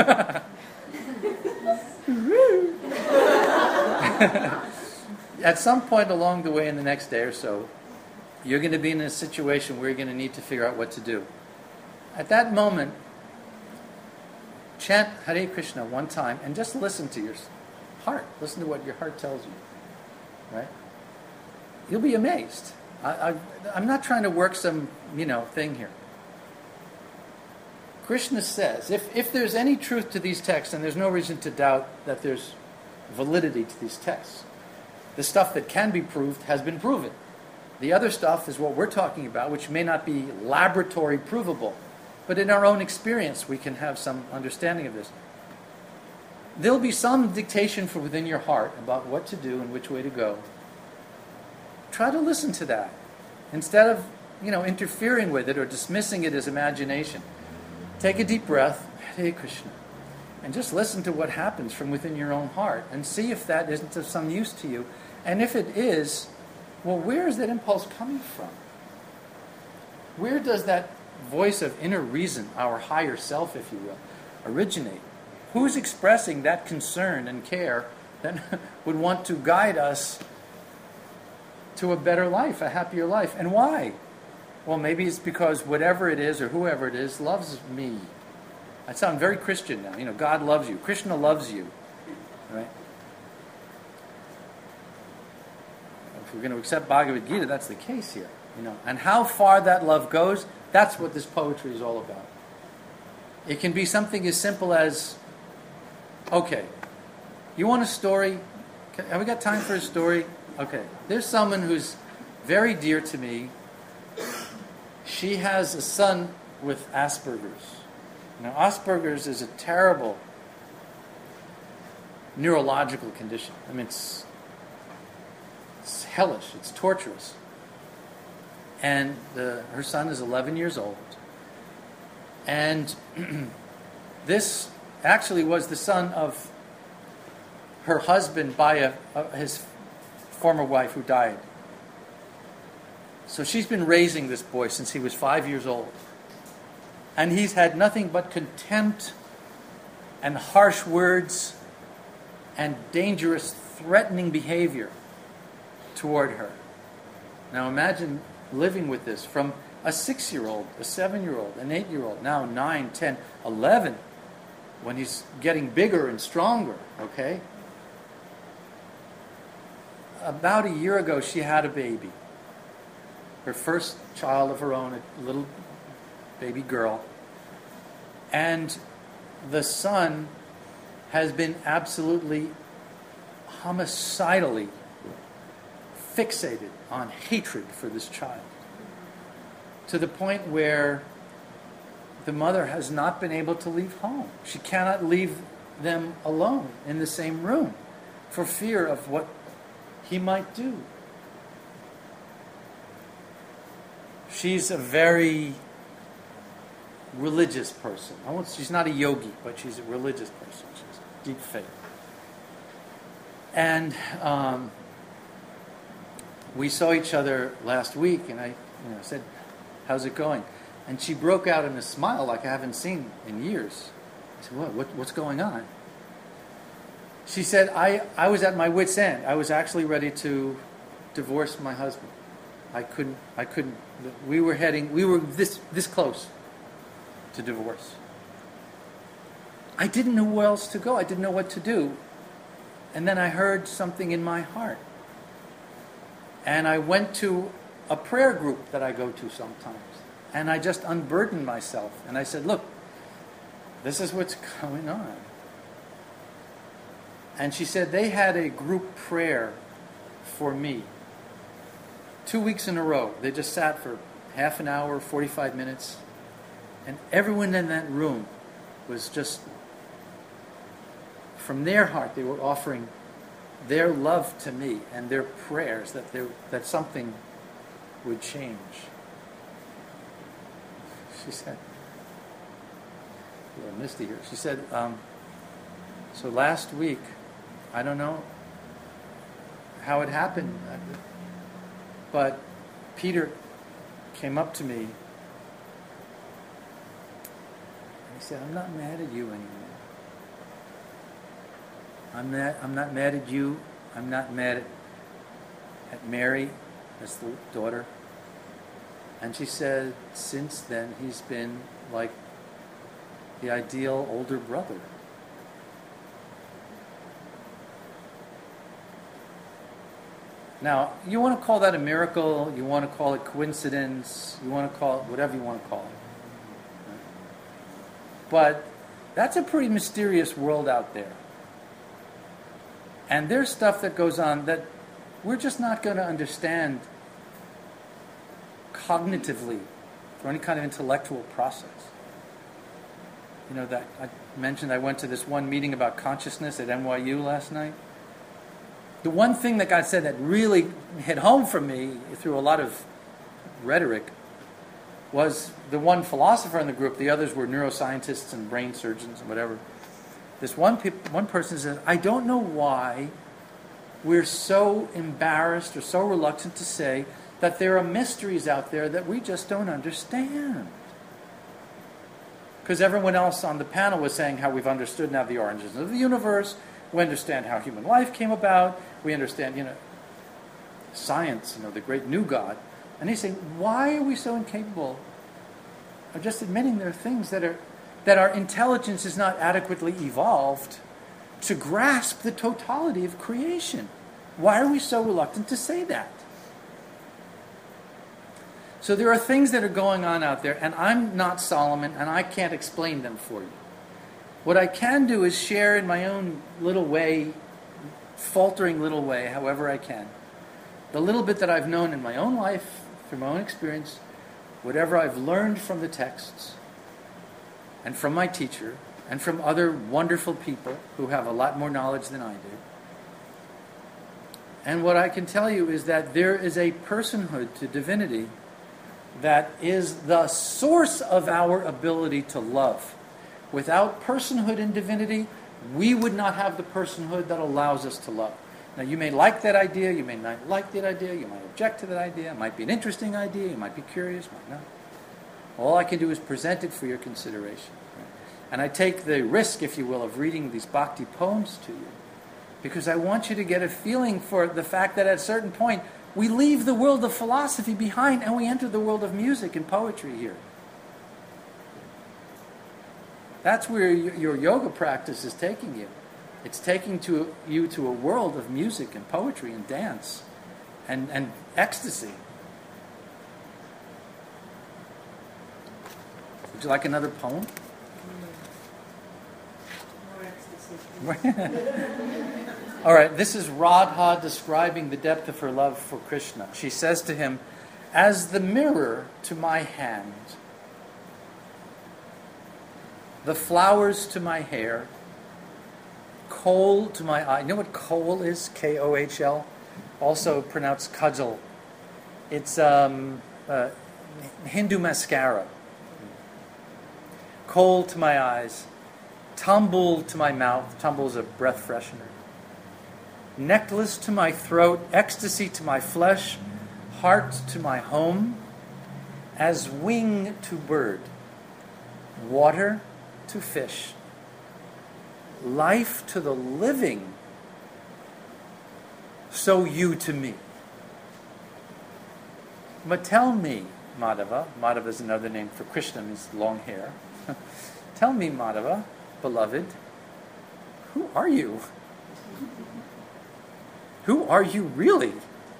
At some point along the way in the next day or so, you're going to be in a situation where you're going to need to figure out what to do. At that moment, chant Hare Krishna one time and just listen to your heart. Listen to what your heart tells you. Right? You'll be amazed. I, I, I'm not trying to work some, you know, thing here. Krishna says, if, if there's any truth to these texts, and there's no reason to doubt that there's validity to these texts, the stuff that can be proved has been proven. The other stuff is what we're talking about, which may not be laboratory provable, but in our own experience we can have some understanding of this. There'll be some dictation from within your heart about what to do and which way to go. Try to listen to that instead of, you know, interfering with it or dismissing it as imagination. Take a deep breath, Hare Krishna, and just listen to what happens from within your own heart and see if that isn't of some use to you. And if it is, well, where is that impulse coming from? Where does that voice of inner reason, our higher self, if you will, originate? Who's expressing that concern and care that would want to guide us to a better life, a happier life? And why? Well, maybe it's because whatever it is or whoever it is loves me. I sound very Christian now. You know, God loves you. Krishna loves you. Right? If we're going to accept Bhagavad Gita, that's the case here. You know, and how far that love goes, that's what this poetry is all about. It can be something as simple as, okay, you want a story? Have we got time for a story? Okay, there's someone who's very dear to me. She has a son with Asperger's. Now, Asperger's is a terrible neurological condition. I mean, it's, it's hellish. It's torturous. And the, her son is eleven years old. And this actually was the son of her husband by a, a, his former wife who died. So she's been raising this boy since he was five years old. And he's had nothing but contempt and harsh words and dangerous, threatening behavior toward her. Now imagine living with this from a six-year-old, a seven-year-old, an eight-year-old, now nine, ten, eleven, when he's getting bigger and stronger, okay? About a year ago, she had a baby. Her first child of her own, a little baby girl. And the son has been absolutely homicidally fixated on hatred for this child, to the point where the mother has not been able to leave home. She cannot leave them alone in the same room for fear of what he might do. She's a very religious person. I won't, she's not a yogi, but she's a religious person. She's deep faith. And um, we saw each other last week, and I you know, said, "How's it going?" And she broke out in a smile like I haven't seen in years. I said, what, what, what's going on? She said, I, I was at my wit's end. I was actually ready to divorce my husband. I couldn't, I couldn't, we were heading, we were this, this close to divorce. I didn't know where else to go. I didn't know what to do. And then I heard something in my heart. And I went to a prayer group that I go to sometimes. And I just unburdened myself. And I said, look, this is what's going on. And she said they had a group prayer for me. Two weeks in a row. They just sat for half an hour, forty-five minutes. And everyone in that room was just, from their heart, they were offering their love to me and their prayers that there, that something would change. She said, a little misty here. She said, um, so last week, I don't know how it happened, but Peter came up to me and he said, I'm not mad at you anymore. I'm not, I'm not mad at you. I'm not mad at, at Mary, as the daughter. And she said, since then, he's been like the ideal older brother. Now, you want to call that a miracle, you want to call it coincidence, you want to call it whatever you want to call it. But that's a pretty mysterious world out there. And there's stuff that goes on that we're just not going to understand cognitively through any kind of intellectual process. You know, that I mentioned I went to this one meeting about consciousness at N Y U last night. The one thing that God said that really hit home for me through a lot of rhetoric was the one philosopher in the group. The others were neuroscientists and brain surgeons and whatever. This one pe- one person said, I don't know why we're so embarrassed or so reluctant to say that there are mysteries out there that we just don't understand. Because everyone else on the panel was saying how we've understood now the origins of the universe, we understand how human life came about, we understand, you know, science, you know, the great new God. And he's saying, why are we so incapable of just admitting there are things that are that our intelligence is not adequately evolved to grasp the totality of creation? Why are we so reluctant to say that? So there are things that are going on out there, and I'm not Solomon, and I can't explain them for you. What I can do is share in my own little way, faltering little way, however I can, the little bit that I've known in my own life, through my own experience, whatever I've learned from the texts, and from my teacher, and from other wonderful people who have a lot more knowledge than I do. And what I can tell you is that there is a personhood to divinity that is the source of our ability to love. Without personhood in divinity, we would not have the personhood that allows us to love. Now, you may like that idea, you may not like that idea, you might object to that idea, it might be an interesting idea, you might be curious, might not. All I can do is present it for your consideration. And I take the risk, if you will, of reading these bhakti poems to you, because I want you to get a feeling for the fact that at a certain point, we leave the world of philosophy behind and we enter the world of music and poetry here. That's where your yoga practice is taking you. It's taking to you to a world of music and poetry and dance and, and ecstasy. Would you like another poem? More ecstasy. All right, this is Radha describing the depth of her love for Krishna. She says to him, "As the mirror to my hand, the flowers to my hair, kohl to my eye." You know what kohl is? K O H L? Also pronounced kajal. It's um, uh, Hindu mascara. Kohl to my eyes, tumble to my mouth. Tumble is a breath freshener. Necklace to my throat, ecstasy to my flesh, heart to my home, as wing to bird, water to fish, life to the living, so you to me. But tell me, Madhava, Madhava is another name for Krishna, means long hair. Tell me, Madhava, beloved, who are you? Who are you really?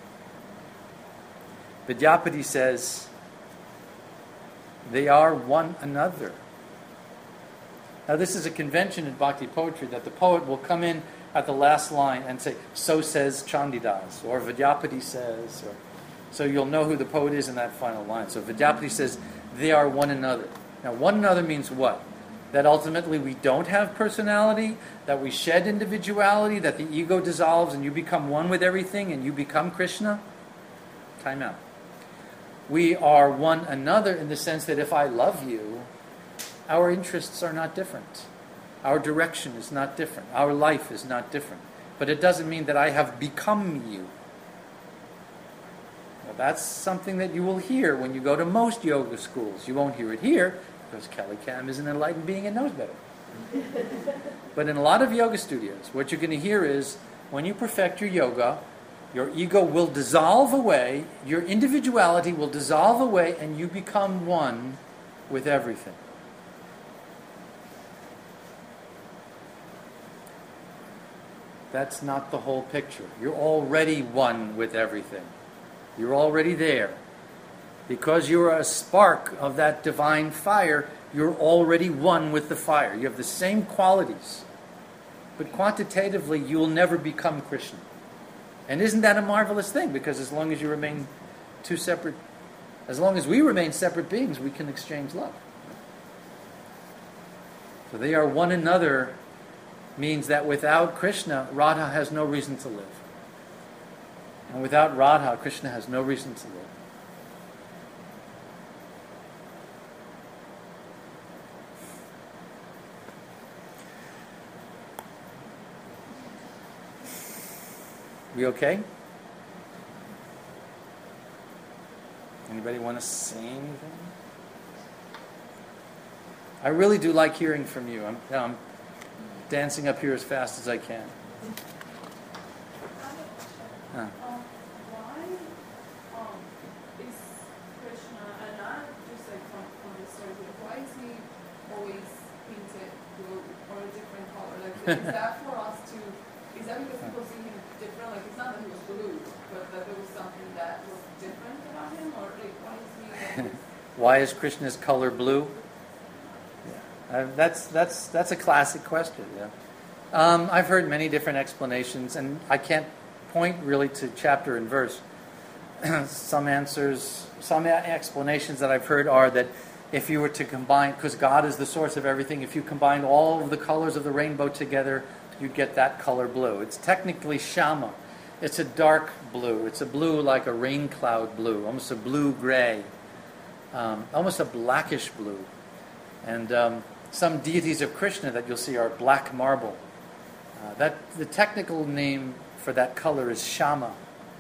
Vidyapati says, they are one another. Now this is a convention in bhakti poetry that the poet will come in at the last line and say, so says Chandidas, or Vidyapati says, or, so you'll know who the poet is in that final line. So Vidyapati says, they are one another. Now one another means what? That ultimately we don't have personality, that we shed individuality, that the ego dissolves and you become one with everything and you become Krishna? Time out. We are one another in the sense that if I love you, our interests are not different. Our direction is not different. Our life is not different. But it doesn't mean that I have become you. Now, that's something that you will hear when you go to most yoga schools. You won't hear it here, because Kelly Cam is an enlightened being and knows better. But in a lot of yoga studios, what you're going to hear is, when you perfect your yoga, your ego will dissolve away, your individuality will dissolve away, and you become one with everything. That's not the whole picture. You're already one with everything. You're already there. Because you're a spark of that divine fire, you're already one with the fire. You have the same qualities. But quantitatively, you will never become Krishna. And isn't that a marvelous thing? Because as long as you remain two separate, as long as we remain separate beings, we can exchange love. So they are one another means that without Krishna, Radha has no reason to live. And without Radha, Krishna has no reason to live. We okay? Anybody want to say anything? I really do like hearing from you. I'm, I'm dancing up here as fast as I can. Huh. Um, why um, is Krishna, and not just like from, from the story, but why is he always painted blue or a different color? Like, is that for us to, is that because people see him different? Like, it's not that he was blue, but that there was something that was different about him? Or like, why is he always... Why is Krishna's color blue? Uh, that's that's that's a classic question. Yeah, um, I've heard many different explanations, and I can't point really to chapter and verse. Some answers, some explanations that I've heard are that if you were to combine, because God is the source of everything, if you combined all of the colors of the rainbow together, you'd get that color blue. It's technically Shama. It's a dark blue. It's a blue like a rain cloud blue, almost a blue gray, um, almost a blackish blue, and. Um, Some deities of Krishna that you'll see are black marble. Uh, that the technical name for that color is Shama,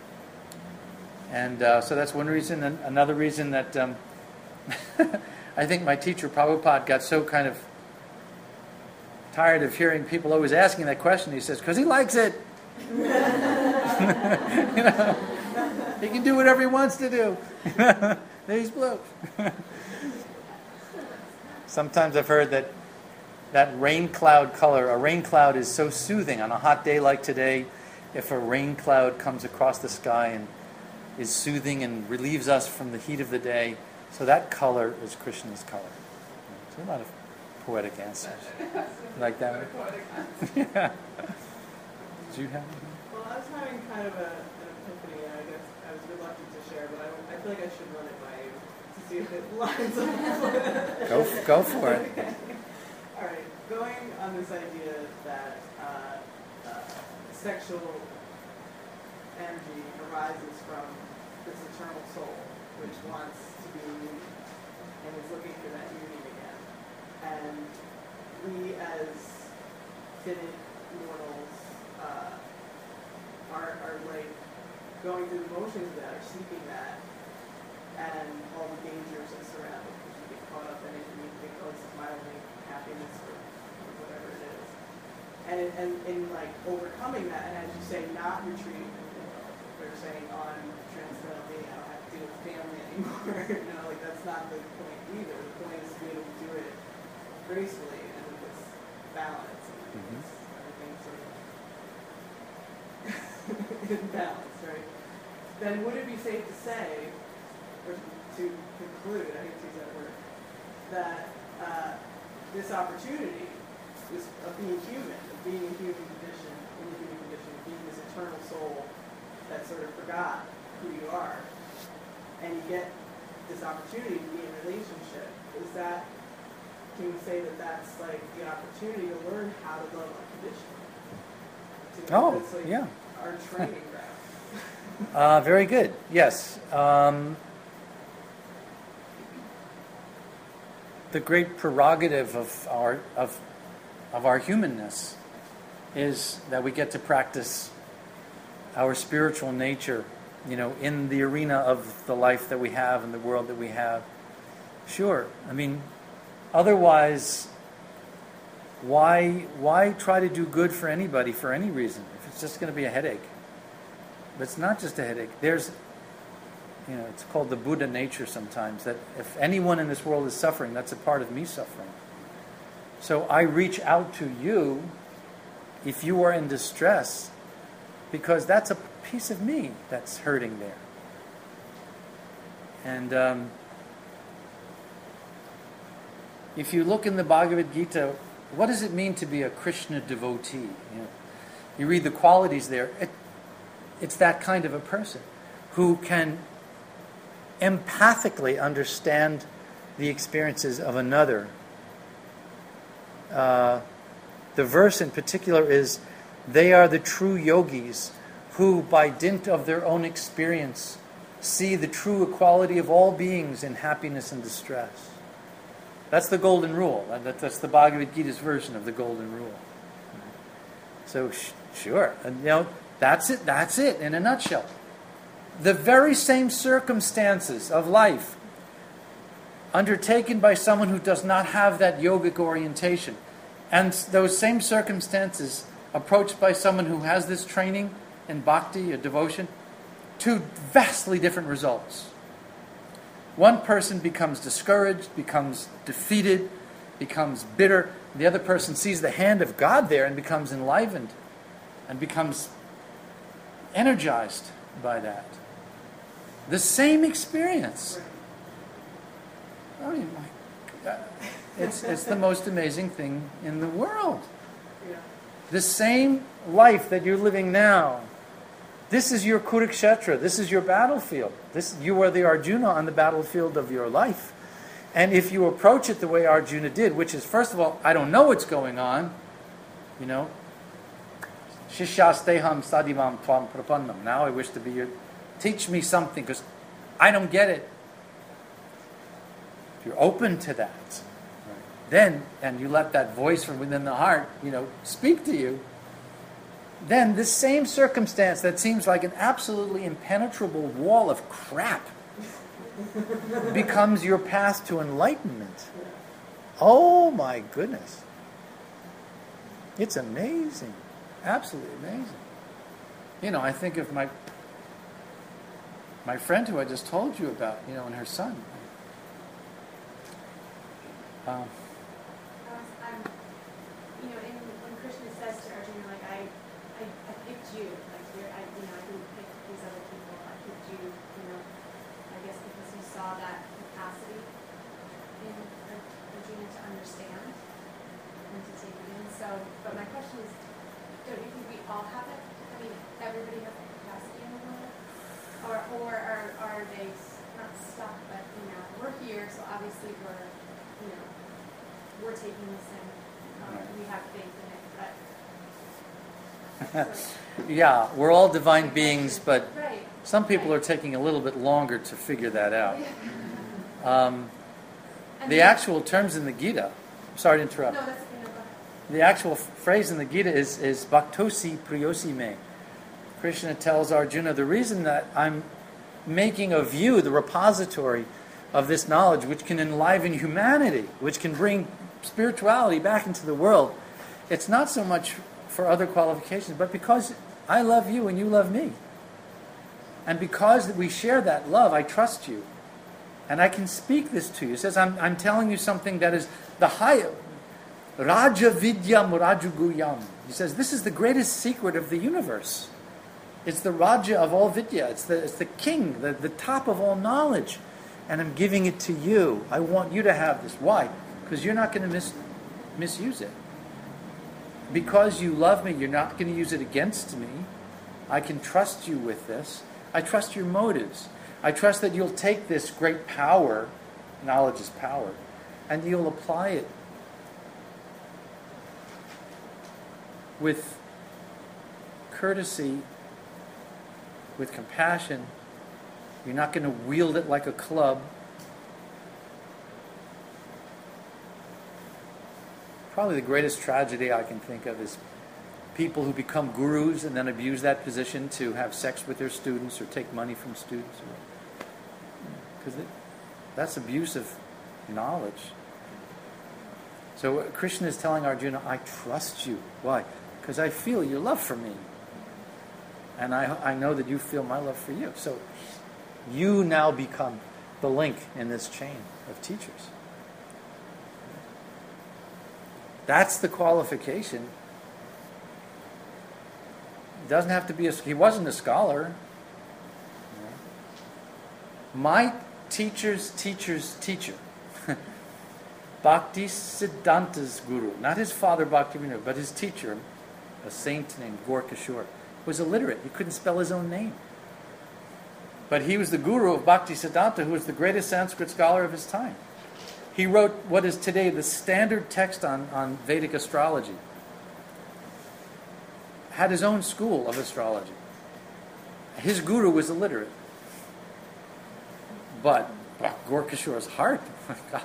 and uh, so that's one reason. And another reason that um, I think my teacher Prabhupada got so kind of tired of hearing people always asking that question. He says, "Because he likes it." You know, he can do whatever he wants to do. He's blue. Sometimes I've heard that that rain cloud color, a rain cloud is so soothing on a hot day like today. If a rain cloud comes across the sky and is soothing and relieves us from the heat of the day, so that color is Krishna's color. There's a lot of poetic answers. Like that one? Poetic answer. Yeah. Did you have anything? Well, I was having kind of a, an epiphany, and I guess I was reluctant to share, but I, I feel like I should run it by you to see if it lines up. Go, f- go for it. Okay. All right, going on this idea that uh, uh, sexual energy arises from this eternal soul, which wants to be unique and is looking for that union again. And we as finite mortals uh, are, are like going through the motions of that, are seeking that, and all the dangers that surround it, because you get caught up in it and you think, oh, this is my only happiness, or, or whatever it is. And, in, and in like overcoming that, and as you say, not retreating from the world, they're saying on transcendental being, I don't have to deal with family anymore. You know, like that's not the point either. The point is to be able to do it gracefully and with this balance and Mhm. this, everything sort of in balance, right? Then would it be safe to say, or to conclude, I hate to use that word, that uh, this opportunity, this of being human, of being a human condition, in the human condition, of being this eternal soul that sort of forgot who you are, and you get this opportunity to be in a relationship, is that, can we say that that's like the opportunity to learn how to love unconditionally? To- Oh, that's like yeah. our training ground. Uh, very good. Yes. Um, the great prerogative of our of of our humanness is that we get to practice our spiritual nature, you know, in the arena of the life that we have and the world that we have. Sure. I mean, otherwise, why why try to do good for anybody for any reason if it's just going to be a headache? But it's not just a headache. There's, you know, it's called the Buddha nature sometimes, that if anyone in this world is suffering, that's a part of me suffering. So I reach out to you if you are in distress, because that's a piece of me that's hurting there. And um, if you look in the Bhagavad Gita, what does it mean to be a Krishna devotee? You know, you read the qualities there. It, it's that kind of a person who can empathically understand the experiences of another. Uh, the verse in particular is, they are the true yogis who, by dint of their own experience, see the true equality of all beings in happiness and distress. That's the golden rule. That's the Bhagavad Gita's version of the golden rule. So, sh- sure, and, you know, that's it. That's it in a nutshell. The very same circumstances of life undertaken by someone who does not have that yogic orientation, and those same circumstances approached by someone who has this training in bhakti or devotion, two vastly different results. One person becomes discouraged, becomes defeated, becomes bitter. The other person sees the hand of God there and becomes enlivened and becomes energized by that. The same experience. I mean, my God, it's it's the most amazing thing in the world. Yeah. The same life that you're living now. This is your Kurukshetra. This is your battlefield. This you are the Arjuna on the battlefield of your life. And if you approach it the way Arjuna did, which is, first of all, I don't know what's going on, you know. Shishasteham sadivam tvam prapannam. Now I wish to be your... Teach me something, because I don't get it. If you're open to that, then, and you let that voice from within the heart, you know, speak to you, then this same circumstance that seems like an absolutely impenetrable wall of crap becomes your path to enlightenment. Oh my goodness. It's amazing. Absolutely amazing. You know, I think of my my friend who I just told you about, you know, and her son. Um, Um, you know, in, when Krishna says to Arjuna, like, I, I, I picked you, like, you're, I, you know, I didn't pick these other people, I picked you, you know, I guess because he saw that capacity in Ar- Arjuna to understand and to take it in. So, but my question is, don't you think we all have it? I mean, everybody has the capacity in the world? Or, or are, are they s- not stuck, but, you know, we're here, so obviously we're, you know, we're taking this in. Um, Right. we have faith in it, but. So, Yeah, we're all divine beings, but right. some people are taking a little bit longer to figure that out. Um, And the then- actual terms in the Gita, sorry to interrupt. No, that's, you know, go ahead. The actual f- phrase in the Gita is, is Bhaktosi Priyosi Me. Krishna tells Arjuna, the reason that I'm making of you the repository of this knowledge which can enliven humanity, which can bring spirituality back into the world, it's not so much for other qualifications, but because I love you and you love me. And because we share that love, I trust you. And I can speak this to you. He says, I'm, I'm telling you something that is the higher. Raja Vidyam Rajuguyam. He says, this is the greatest secret of the universe. It's the Raja of all Vidya. It's the, it's the king, the, the top of all knowledge. And I'm giving it to you. I want you to have this. Why? Because you're not going to mis- misuse it. Because you love me, you're not going to use it against me. I can trust you with this. I trust your motives. I trust that you'll take this great power, knowledge is power, and you'll apply it with courtesy, with compassion. You're not going to wield it like a club. Probably the greatest tragedy I can think of is people who become gurus and then abuse that position to have sex with their students or take money from students. Because that's abuse of knowledge. So Krishna is telling Arjuna, I trust you. Why? Because I feel your love for me. And I, I know that you feel my love for you. So you now become the link in this chain of teachers. That's the qualification. He doesn't have to be a, he wasn't a scholar. My teacher's teacher's teacher, Bhakti Siddhanta's guru, not his father Bhaktivinoda, but his teacher, a saint named Gorkashore, was illiterate. He couldn't spell his own name. But he was the guru of Bhakti Siddhanta, who was the greatest Sanskrit scholar of his time. He wrote what is today the standard text on, on Vedic astrology. Had his own school of astrology. His guru was illiterate. But Gorkashore's heart, my God.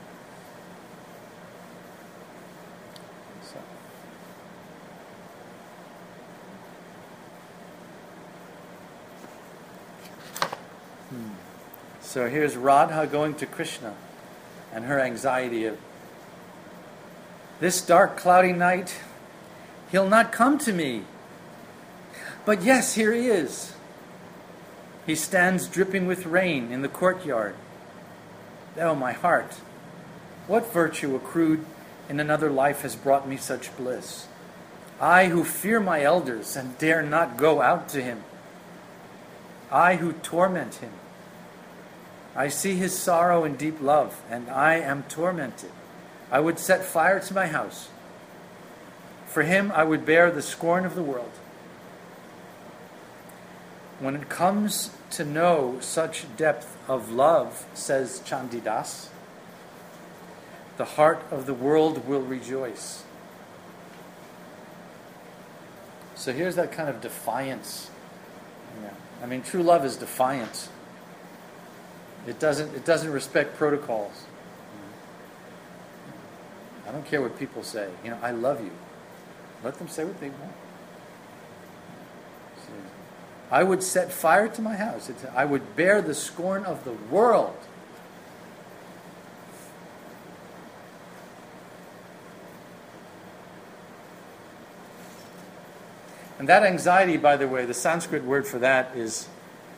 So. Hmm. So here's Radha going to Krishna and her anxiety of this dark, cloudy night, he'll not come to me. But yes, here he is. He stands dripping with rain in the courtyard. Oh, my heart, what virtue accrued in another life has brought me such bliss? I who fear my elders and dare not go out to him. I who torment him. I see his sorrow and deep love, and I am tormented. I would set fire to my house. For him I would bear the scorn of the world. When it comes to know such depth of love, says Chandidas, the heart of the world will rejoice. So here's that kind of defiance. Yeah. I mean, true love is defiant. It doesn't, it doesn't respect protocols. I don't care what people say. You know, I love you. Let them say what they want. I would set fire to my house. It's, I would bear the scorn of the world. And that anxiety, by the way, the Sanskrit word for that is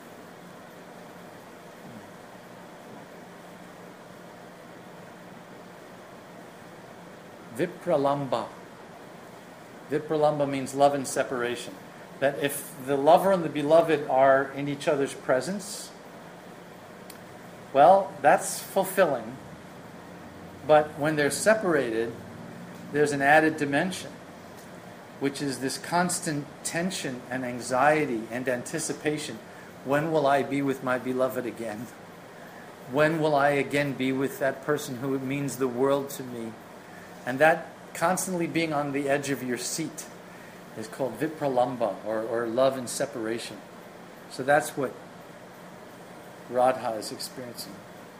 Vipralamba. Vipralamba means love and separation. That if the lover and the beloved are in each other's presence, well, that's fulfilling. But when they're separated, there's an added dimension, which is this constant tension and anxiety and anticipation. When will I be with my beloved again? When will I again be with that person who means the world to me? And that constantly being on the edge of your seat is called vipralamba, or, or love and separation. So that's what Radha is experiencing.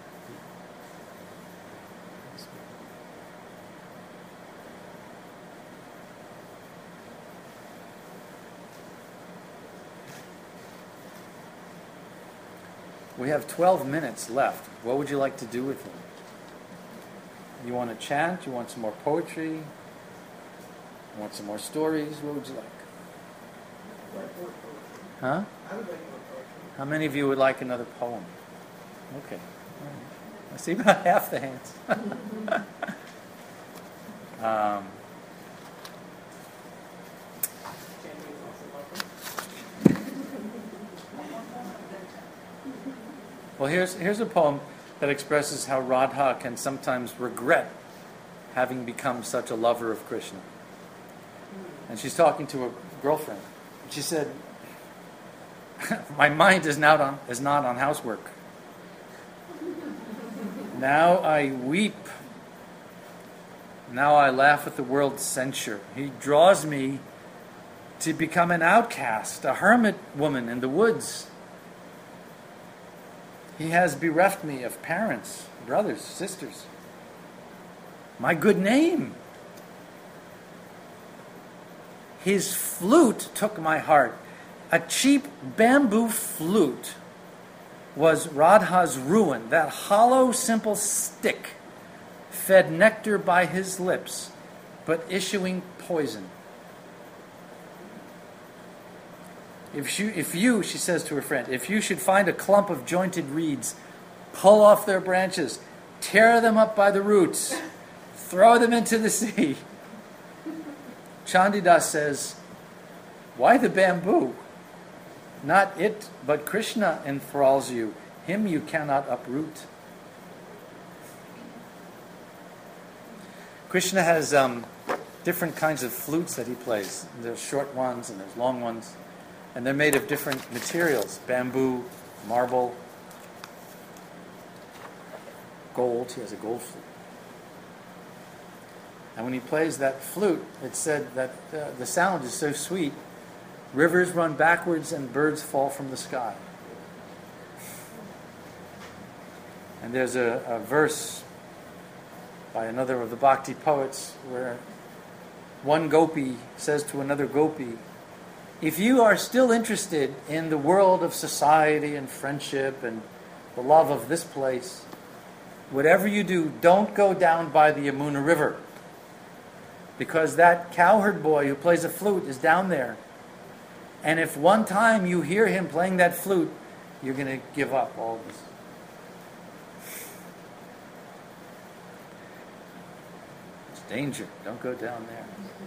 We have twelve minutes left. What would you like to do with them? You want to chant? You want some more poetry? You want some more stories? What would you like? Huh? I would like more poetry. How many of you would like another poem? Okay. All right. I see about half the hands. um, Chanting is also lovely. well, here's here's a poem that expresses how Radha can sometimes regret having become such a lover of Krishna. And she's talking to a girlfriend. She said, "My mind is not on is not on housework. Now I weep. Now I laugh at the world's censure. He draws me to become an outcast, a hermit woman in the woods. He has bereft me of parents, brothers, sisters, my good name. His flute took my heart. A cheap bamboo flute was Radha's ruin. That hollow, simple stick fed nectar by his lips, but issuing poison. If you, if you, she says to her friend, if you should find a clump of jointed reeds, pull off their branches, tear them up by the roots, throw them into the sea." Chandidas says, "Why the bamboo? Not it, but Krishna enthralls you. Him you cannot uproot." Krishna has um, different kinds of flutes that he plays. There's short ones and there's long ones. And they're made of different materials. Bamboo, marble, gold. He has a gold flute. And when he plays that flute, it's said that uh, the sound is so sweet, rivers run backwards and birds fall from the sky. And there's a, a verse by another of the bhakti poets where one gopi says to another gopi, "If you are still interested in the world of society and friendship and the love of this place, whatever you do, don't go down by the Yamuna River. Because that cowherd boy who plays a flute is down there. And if one time you hear him playing that flute, you're going to give up all this." It's danger. Don't go down there.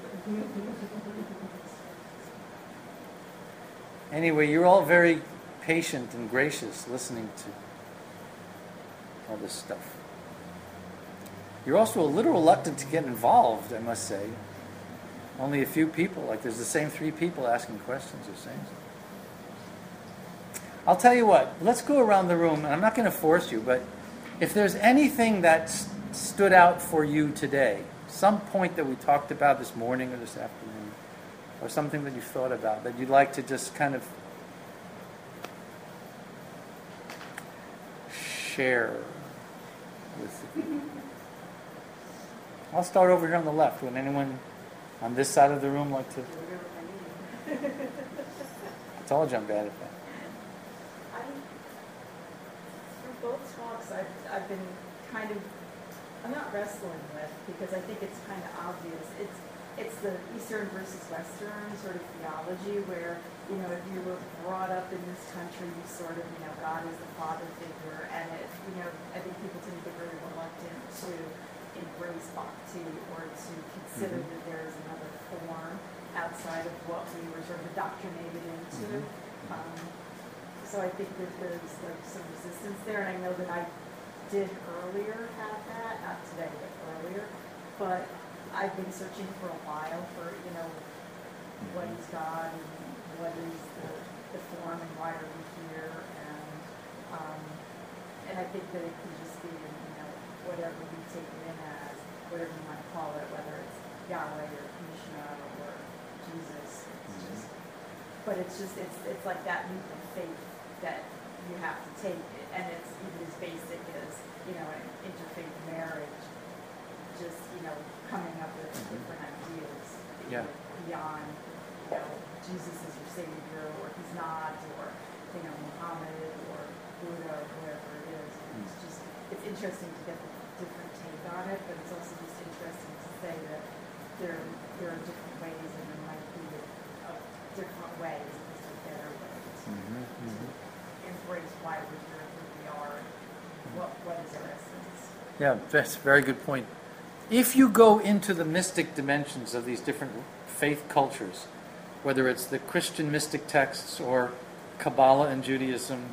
Anyway, you're all very patient and gracious listening to all this stuff. You're also a little reluctant to get involved, I must say. Only a few people, like there's the same three people asking questions or saying something. I'll tell you what, let's go around the room, and I'm not going to force you, but if there's anything that st- stood out for you today, some point that we talked about this morning or this afternoon, or something that you thought about that you'd like to just kind of share with the people. I'll start over here on the left. Would anyone on this side of the room like to? I told you I'm bad at that. I, through both talks, I've, I've been kind of, I'm not wrestling with, because I think it's kind of obvious. It's it's the Eastern versus Western sort of theology where, you know, if you were brought up in this country, you sort of, you know, God is the father figure, and it, you know, I think people tend to get very reluctant to embrace bhakti or to consider mm-hmm. that there is another form outside of what we were sort of indoctrinated into. Mm-hmm. Um, so I think that there's like some resistance there, and I know that I did earlier have that, not today, but earlier. But I've been searching for a while for, you know, what is God and what is the, the form and why are we here, and um, and I think that it can just be, you know, whatever we take it in as, whatever you want to call it, whether it's Yahweh or Krishna or Jesus. It's just, but it's just it's it's like that leap of faith that you have to take, and it's even as basic as, you know, an interfaith marriage, just, you know, coming up with different ideas Yeah. beyond, you know, Jesus is your savior, or he's not, or, you know, Muhammad or Buddha or whoever it is. It's just, it's interesting to get the different take on it, but it's also just interesting to say that there there are different ways, and there might be a, a different ways, just a better ways Mhm, to mhm. embrace why we're here, who we are, and what what is our essence. Yeah, that's a very good point. If you go into the mystic dimensions of these different faith cultures, whether it's the Christian mystic texts or Kabbalah in Judaism,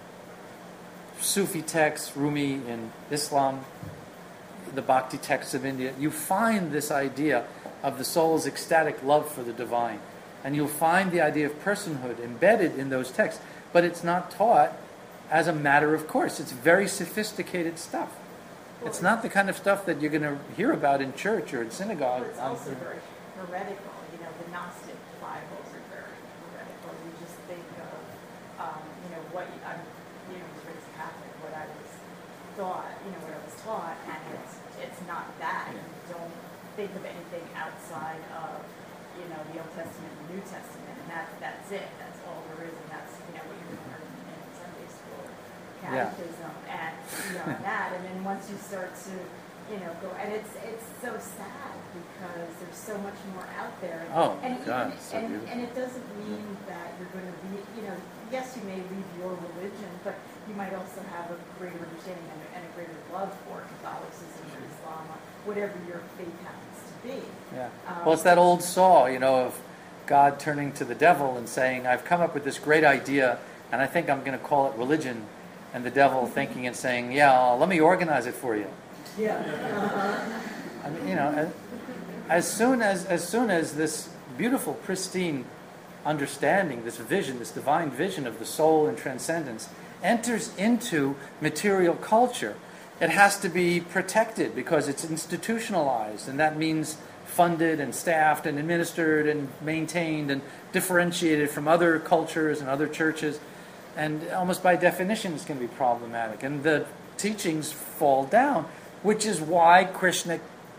Sufi texts, Rumi in Islam, the Bhakti texts of India, you find this idea of the soul's ecstatic love for the divine. And you'll find the idea of personhood embedded in those texts, but it's not taught as a matter of course. It's very sophisticated stuff. It's not the kind of stuff that you're going to hear about in church or in synagogue. But it's also very heretical. You know, the Gnostic Bibles are very heretical. You just think of, um, you know, what you, I'm, you know, was raised Catholic, what I was taught, you know, what I was taught, and it's it's not that. You don't think of anything outside of, you know, the Old Testament and the New Testament, and that that's it. That's all there is, and that's, you know, what you're going to learn in Sunday school, catechism, yeah. and you know that. And then once you start to, you know, go, and it's it's so sad because there's so much more out there. Oh, and God, even, so and, beautiful. and it doesn't mean that you're going to be, you know, yes, you may leave your religion, but you might also have a greater understanding and, and a greater love for Catholicism or Islam, or whatever your faith happens to be. Yeah. Um, Well, it's that old saw, you know, of God turning to the devil and saying, I've come up with this great idea, and I think I'm going to call it religion. And the devil thinking and saying, yeah, let me organize it for you. Yeah. Uh-huh. I mean, you know, as soon as as soon as this beautiful, pristine understanding, this vision, this divine vision of the soul and transcendence enters into material culture, it has to be protected because it's institutionalized, and that means funded and staffed and administered and maintained and differentiated from other cultures and other churches. And almost by definition, it's going to be problematic. And the teachings fall down, which is why Krishna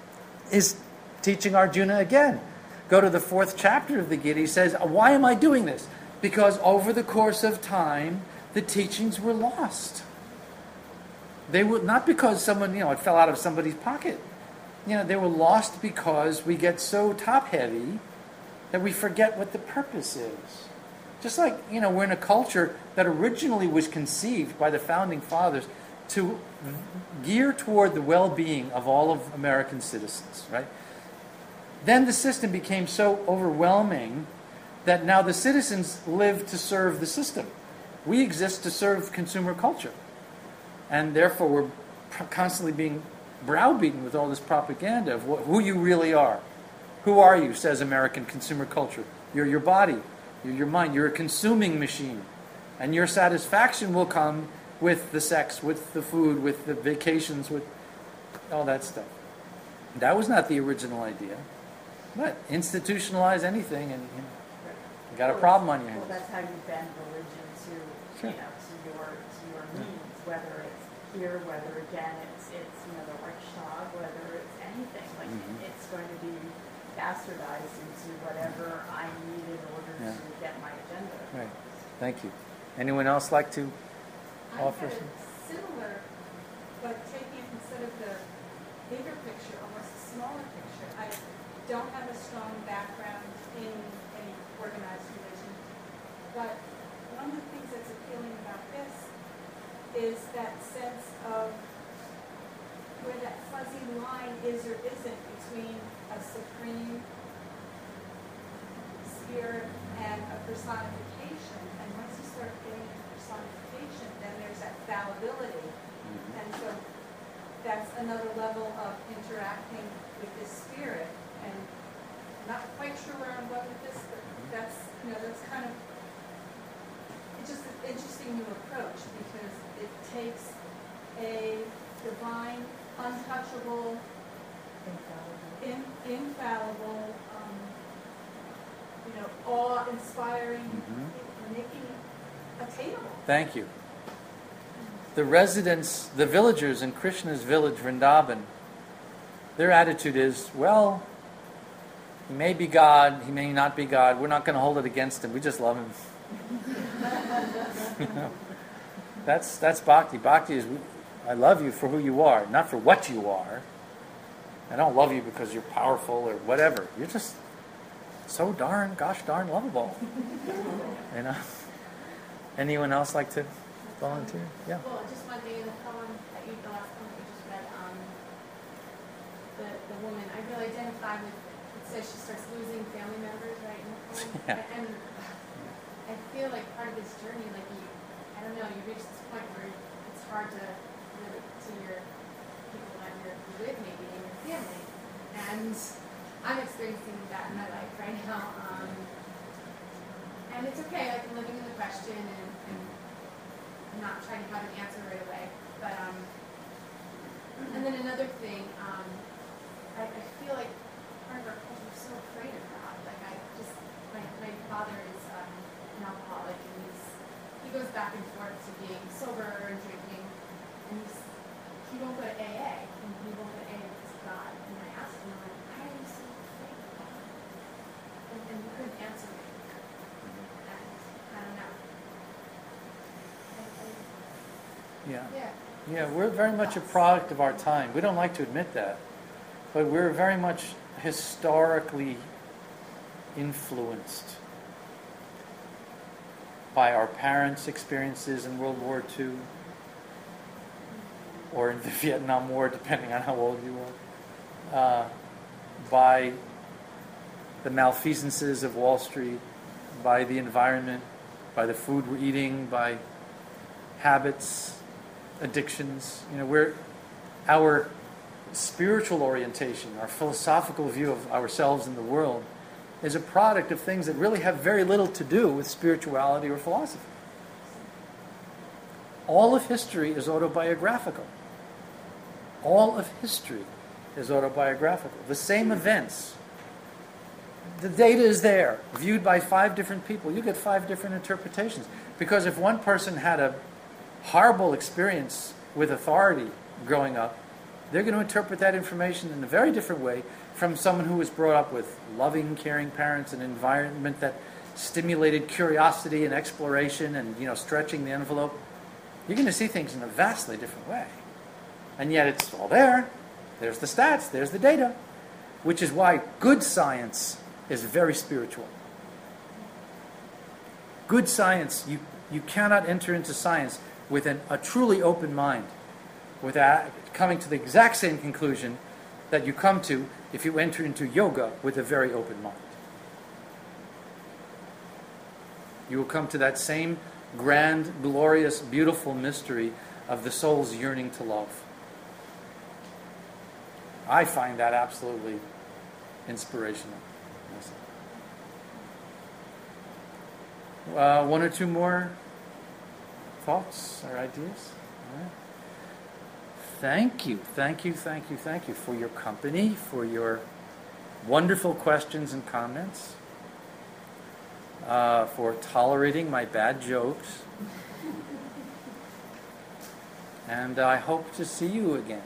is teaching Arjuna again. Go to the fourth chapter of the Gita. He says, why am I doing this? Because over the course of time, the teachings were lost. They were not because someone, you know, it fell out of somebody's pocket. You know, they were lost because we get so top-heavy that we forget what the purpose is. Just like, you know, we're in a culture that originally was conceived by the founding fathers to gear toward the well-being of all of American citizens, right? Then the system became so overwhelming that now the citizens live to serve the system. We exist to serve consumer culture. And therefore we're constantly being browbeaten with all this propaganda of wh- who you really are. Who are you, says American consumer culture? You're your body. You're your mind. You're a consuming machine. And your satisfaction will come with the sex, with the food, with the vacations, with all that stuff. That was not the original idea. But institutionalize anything and, you know, you got a problem on your hands. Well, that's how you bend religion to, Sure. you know, to your to your needs, whether it's here, whether again it's it's you know the Reichstag, whether it's anything. Like Mhm. it's going to be bastardized into whatever I need in order Yeah. to get my agenda. Right. Thank you. Anyone else like to I've offer got some? a similar, but taking it instead of the bigger picture, almost a smaller picture. I don't have a strong background in any organized religion, but one of the things that's appealing about this is that sense of where that fuzzy line is or isn't between a supreme spirit and a personification. And once you start getting into personification, then there's that fallibility. And so that's another level of interacting with this spirit. And I'm not quite sure where I'm going with this, but that's, you know, that's kind of, it's just an interesting new approach because it takes a divine, untouchable, in, infallible, um, you know, awe-inspiring, Mhm. making it attainable. Thank you. The residents, the villagers in Krishna's village, Vrindavan, their attitude is, well, he may be God, he may not be God. We're not going to hold it against him. We just love him. You know? That's that's bhakti. Bhakti is, I love you for who you are, not for what you are. I don't love you because you're powerful or whatever. You're just so darn, gosh darn lovable. You know? Anyone else like to volunteer? Yeah. Well, just one thing in the poem that you, the last poem that you just read, um, the, the woman, I really identify with, it says she starts losing family members, right, in the poem. Yeah. And I feel like part of this journey, like you, I don't know, you reach this point where it's hard to relate to your people that you're with, maybe, in your family. And I'm experiencing that in my life right now. Um, and it's okay, like I'm living in the question and, and not trying to have an answer right away. But um, and then another thing, um, I, I feel like part of our culture is so afraid of God. Like I just, my my father is um, an alcoholic, and he's he goes back and forth to being sober and drinking, and he's he won't go to A A, and he won't go to A A because of God. And I asked him, I'm like, why are you so afraid of God? And, and he couldn't answer me. And I don't know. I, I, Yeah. yeah. Yeah, we're very much a product of our time. We don't like to admit that. But we're very much historically influenced by our parents' experiences in World War Two or in the Vietnam War, depending on how old you are, uh, by the malfeasances of Wall Street, by the environment, by the food we're eating, by habits, addictions. You know, we're our spiritual orientation, our philosophical view of ourselves and the world is a product of things that really have very little to do with spirituality or philosophy. All of history is autobiographical. All of history is autobiographical. The same events. The data is there, viewed by five different people. You get five different interpretations. Because if one person had a horrible experience with authority growing up, they're going to interpret that information in a very different way from someone who was brought up with loving, caring parents, an environment that stimulated curiosity and exploration and, you know, stretching the envelope. You're going to see things in a vastly different way. And yet it's all there. There's the stats, there's the data, which is why good science is very spiritual. Good science, you, you cannot enter into science with an, a truly open mind, without coming to the exact same conclusion that you come to if you enter into yoga with a very open mind. You will come to that same grand, glorious, beautiful mystery of the soul's yearning to love. I find that absolutely inspirational. Uh, one or two more thoughts or ideas? All right. Thank you, thank you, thank you, thank you for your company, for your wonderful questions and comments, uh, for tolerating my bad jokes. And I hope to see you again.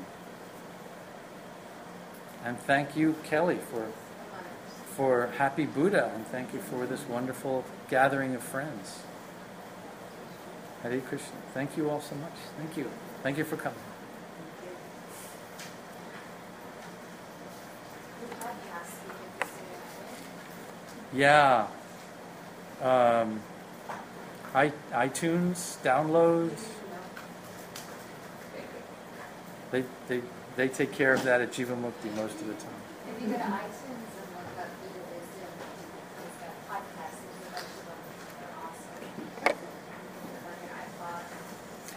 And thank you, Kelly, for for Happy Buddha, and thank you for this wonderful gathering of friends. Hare Krishna. Thank you all so much. Thank you. Thank you for coming. Yeah. Um, I, iTunes, downloads. They, they, they take care of that at Jivamukti most of the time. If you go to iTunes and look up Buddha Wisdom, it's got podcasts, there's a bunch of them. They're awesome. They're organized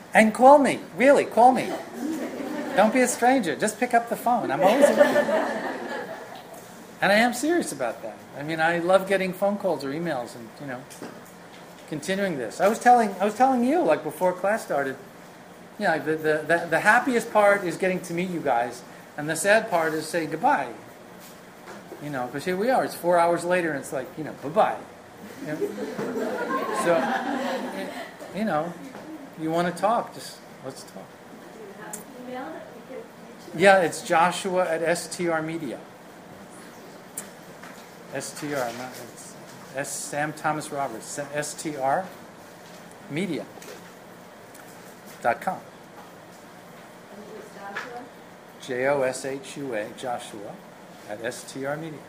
And call me. Really, call me. Don't be a stranger. Just pick up the phone. I'm always around. And I am serious about that. I mean, I love getting phone calls or emails and, you know, continuing this. I was telling I was telling you, like, before class started, you know, the, the, the, the happiest part is getting to meet you guys, and the sad part is saying goodbye. You know, because here we are. It's four hours later, and it's like, you know, bye-bye. You know? So, you know, you want to talk, just let's talk. Do you have an email that we could reach you? Yeah, it's Joshua at S T R Media. S T R, not, it's S. Sam Thomas Roberts, S T R Media dot com. And it was Joshua? J O S H U A, Joshua, at S T R Media.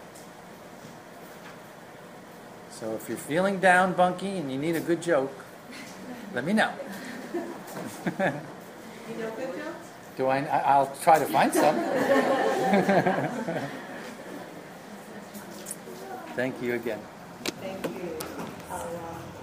So if you're feeling down, Bunky, and you need a good joke, let me know. You know good jokes? Do I? I- I'll try to find some. Thank you again. Thank you. Um,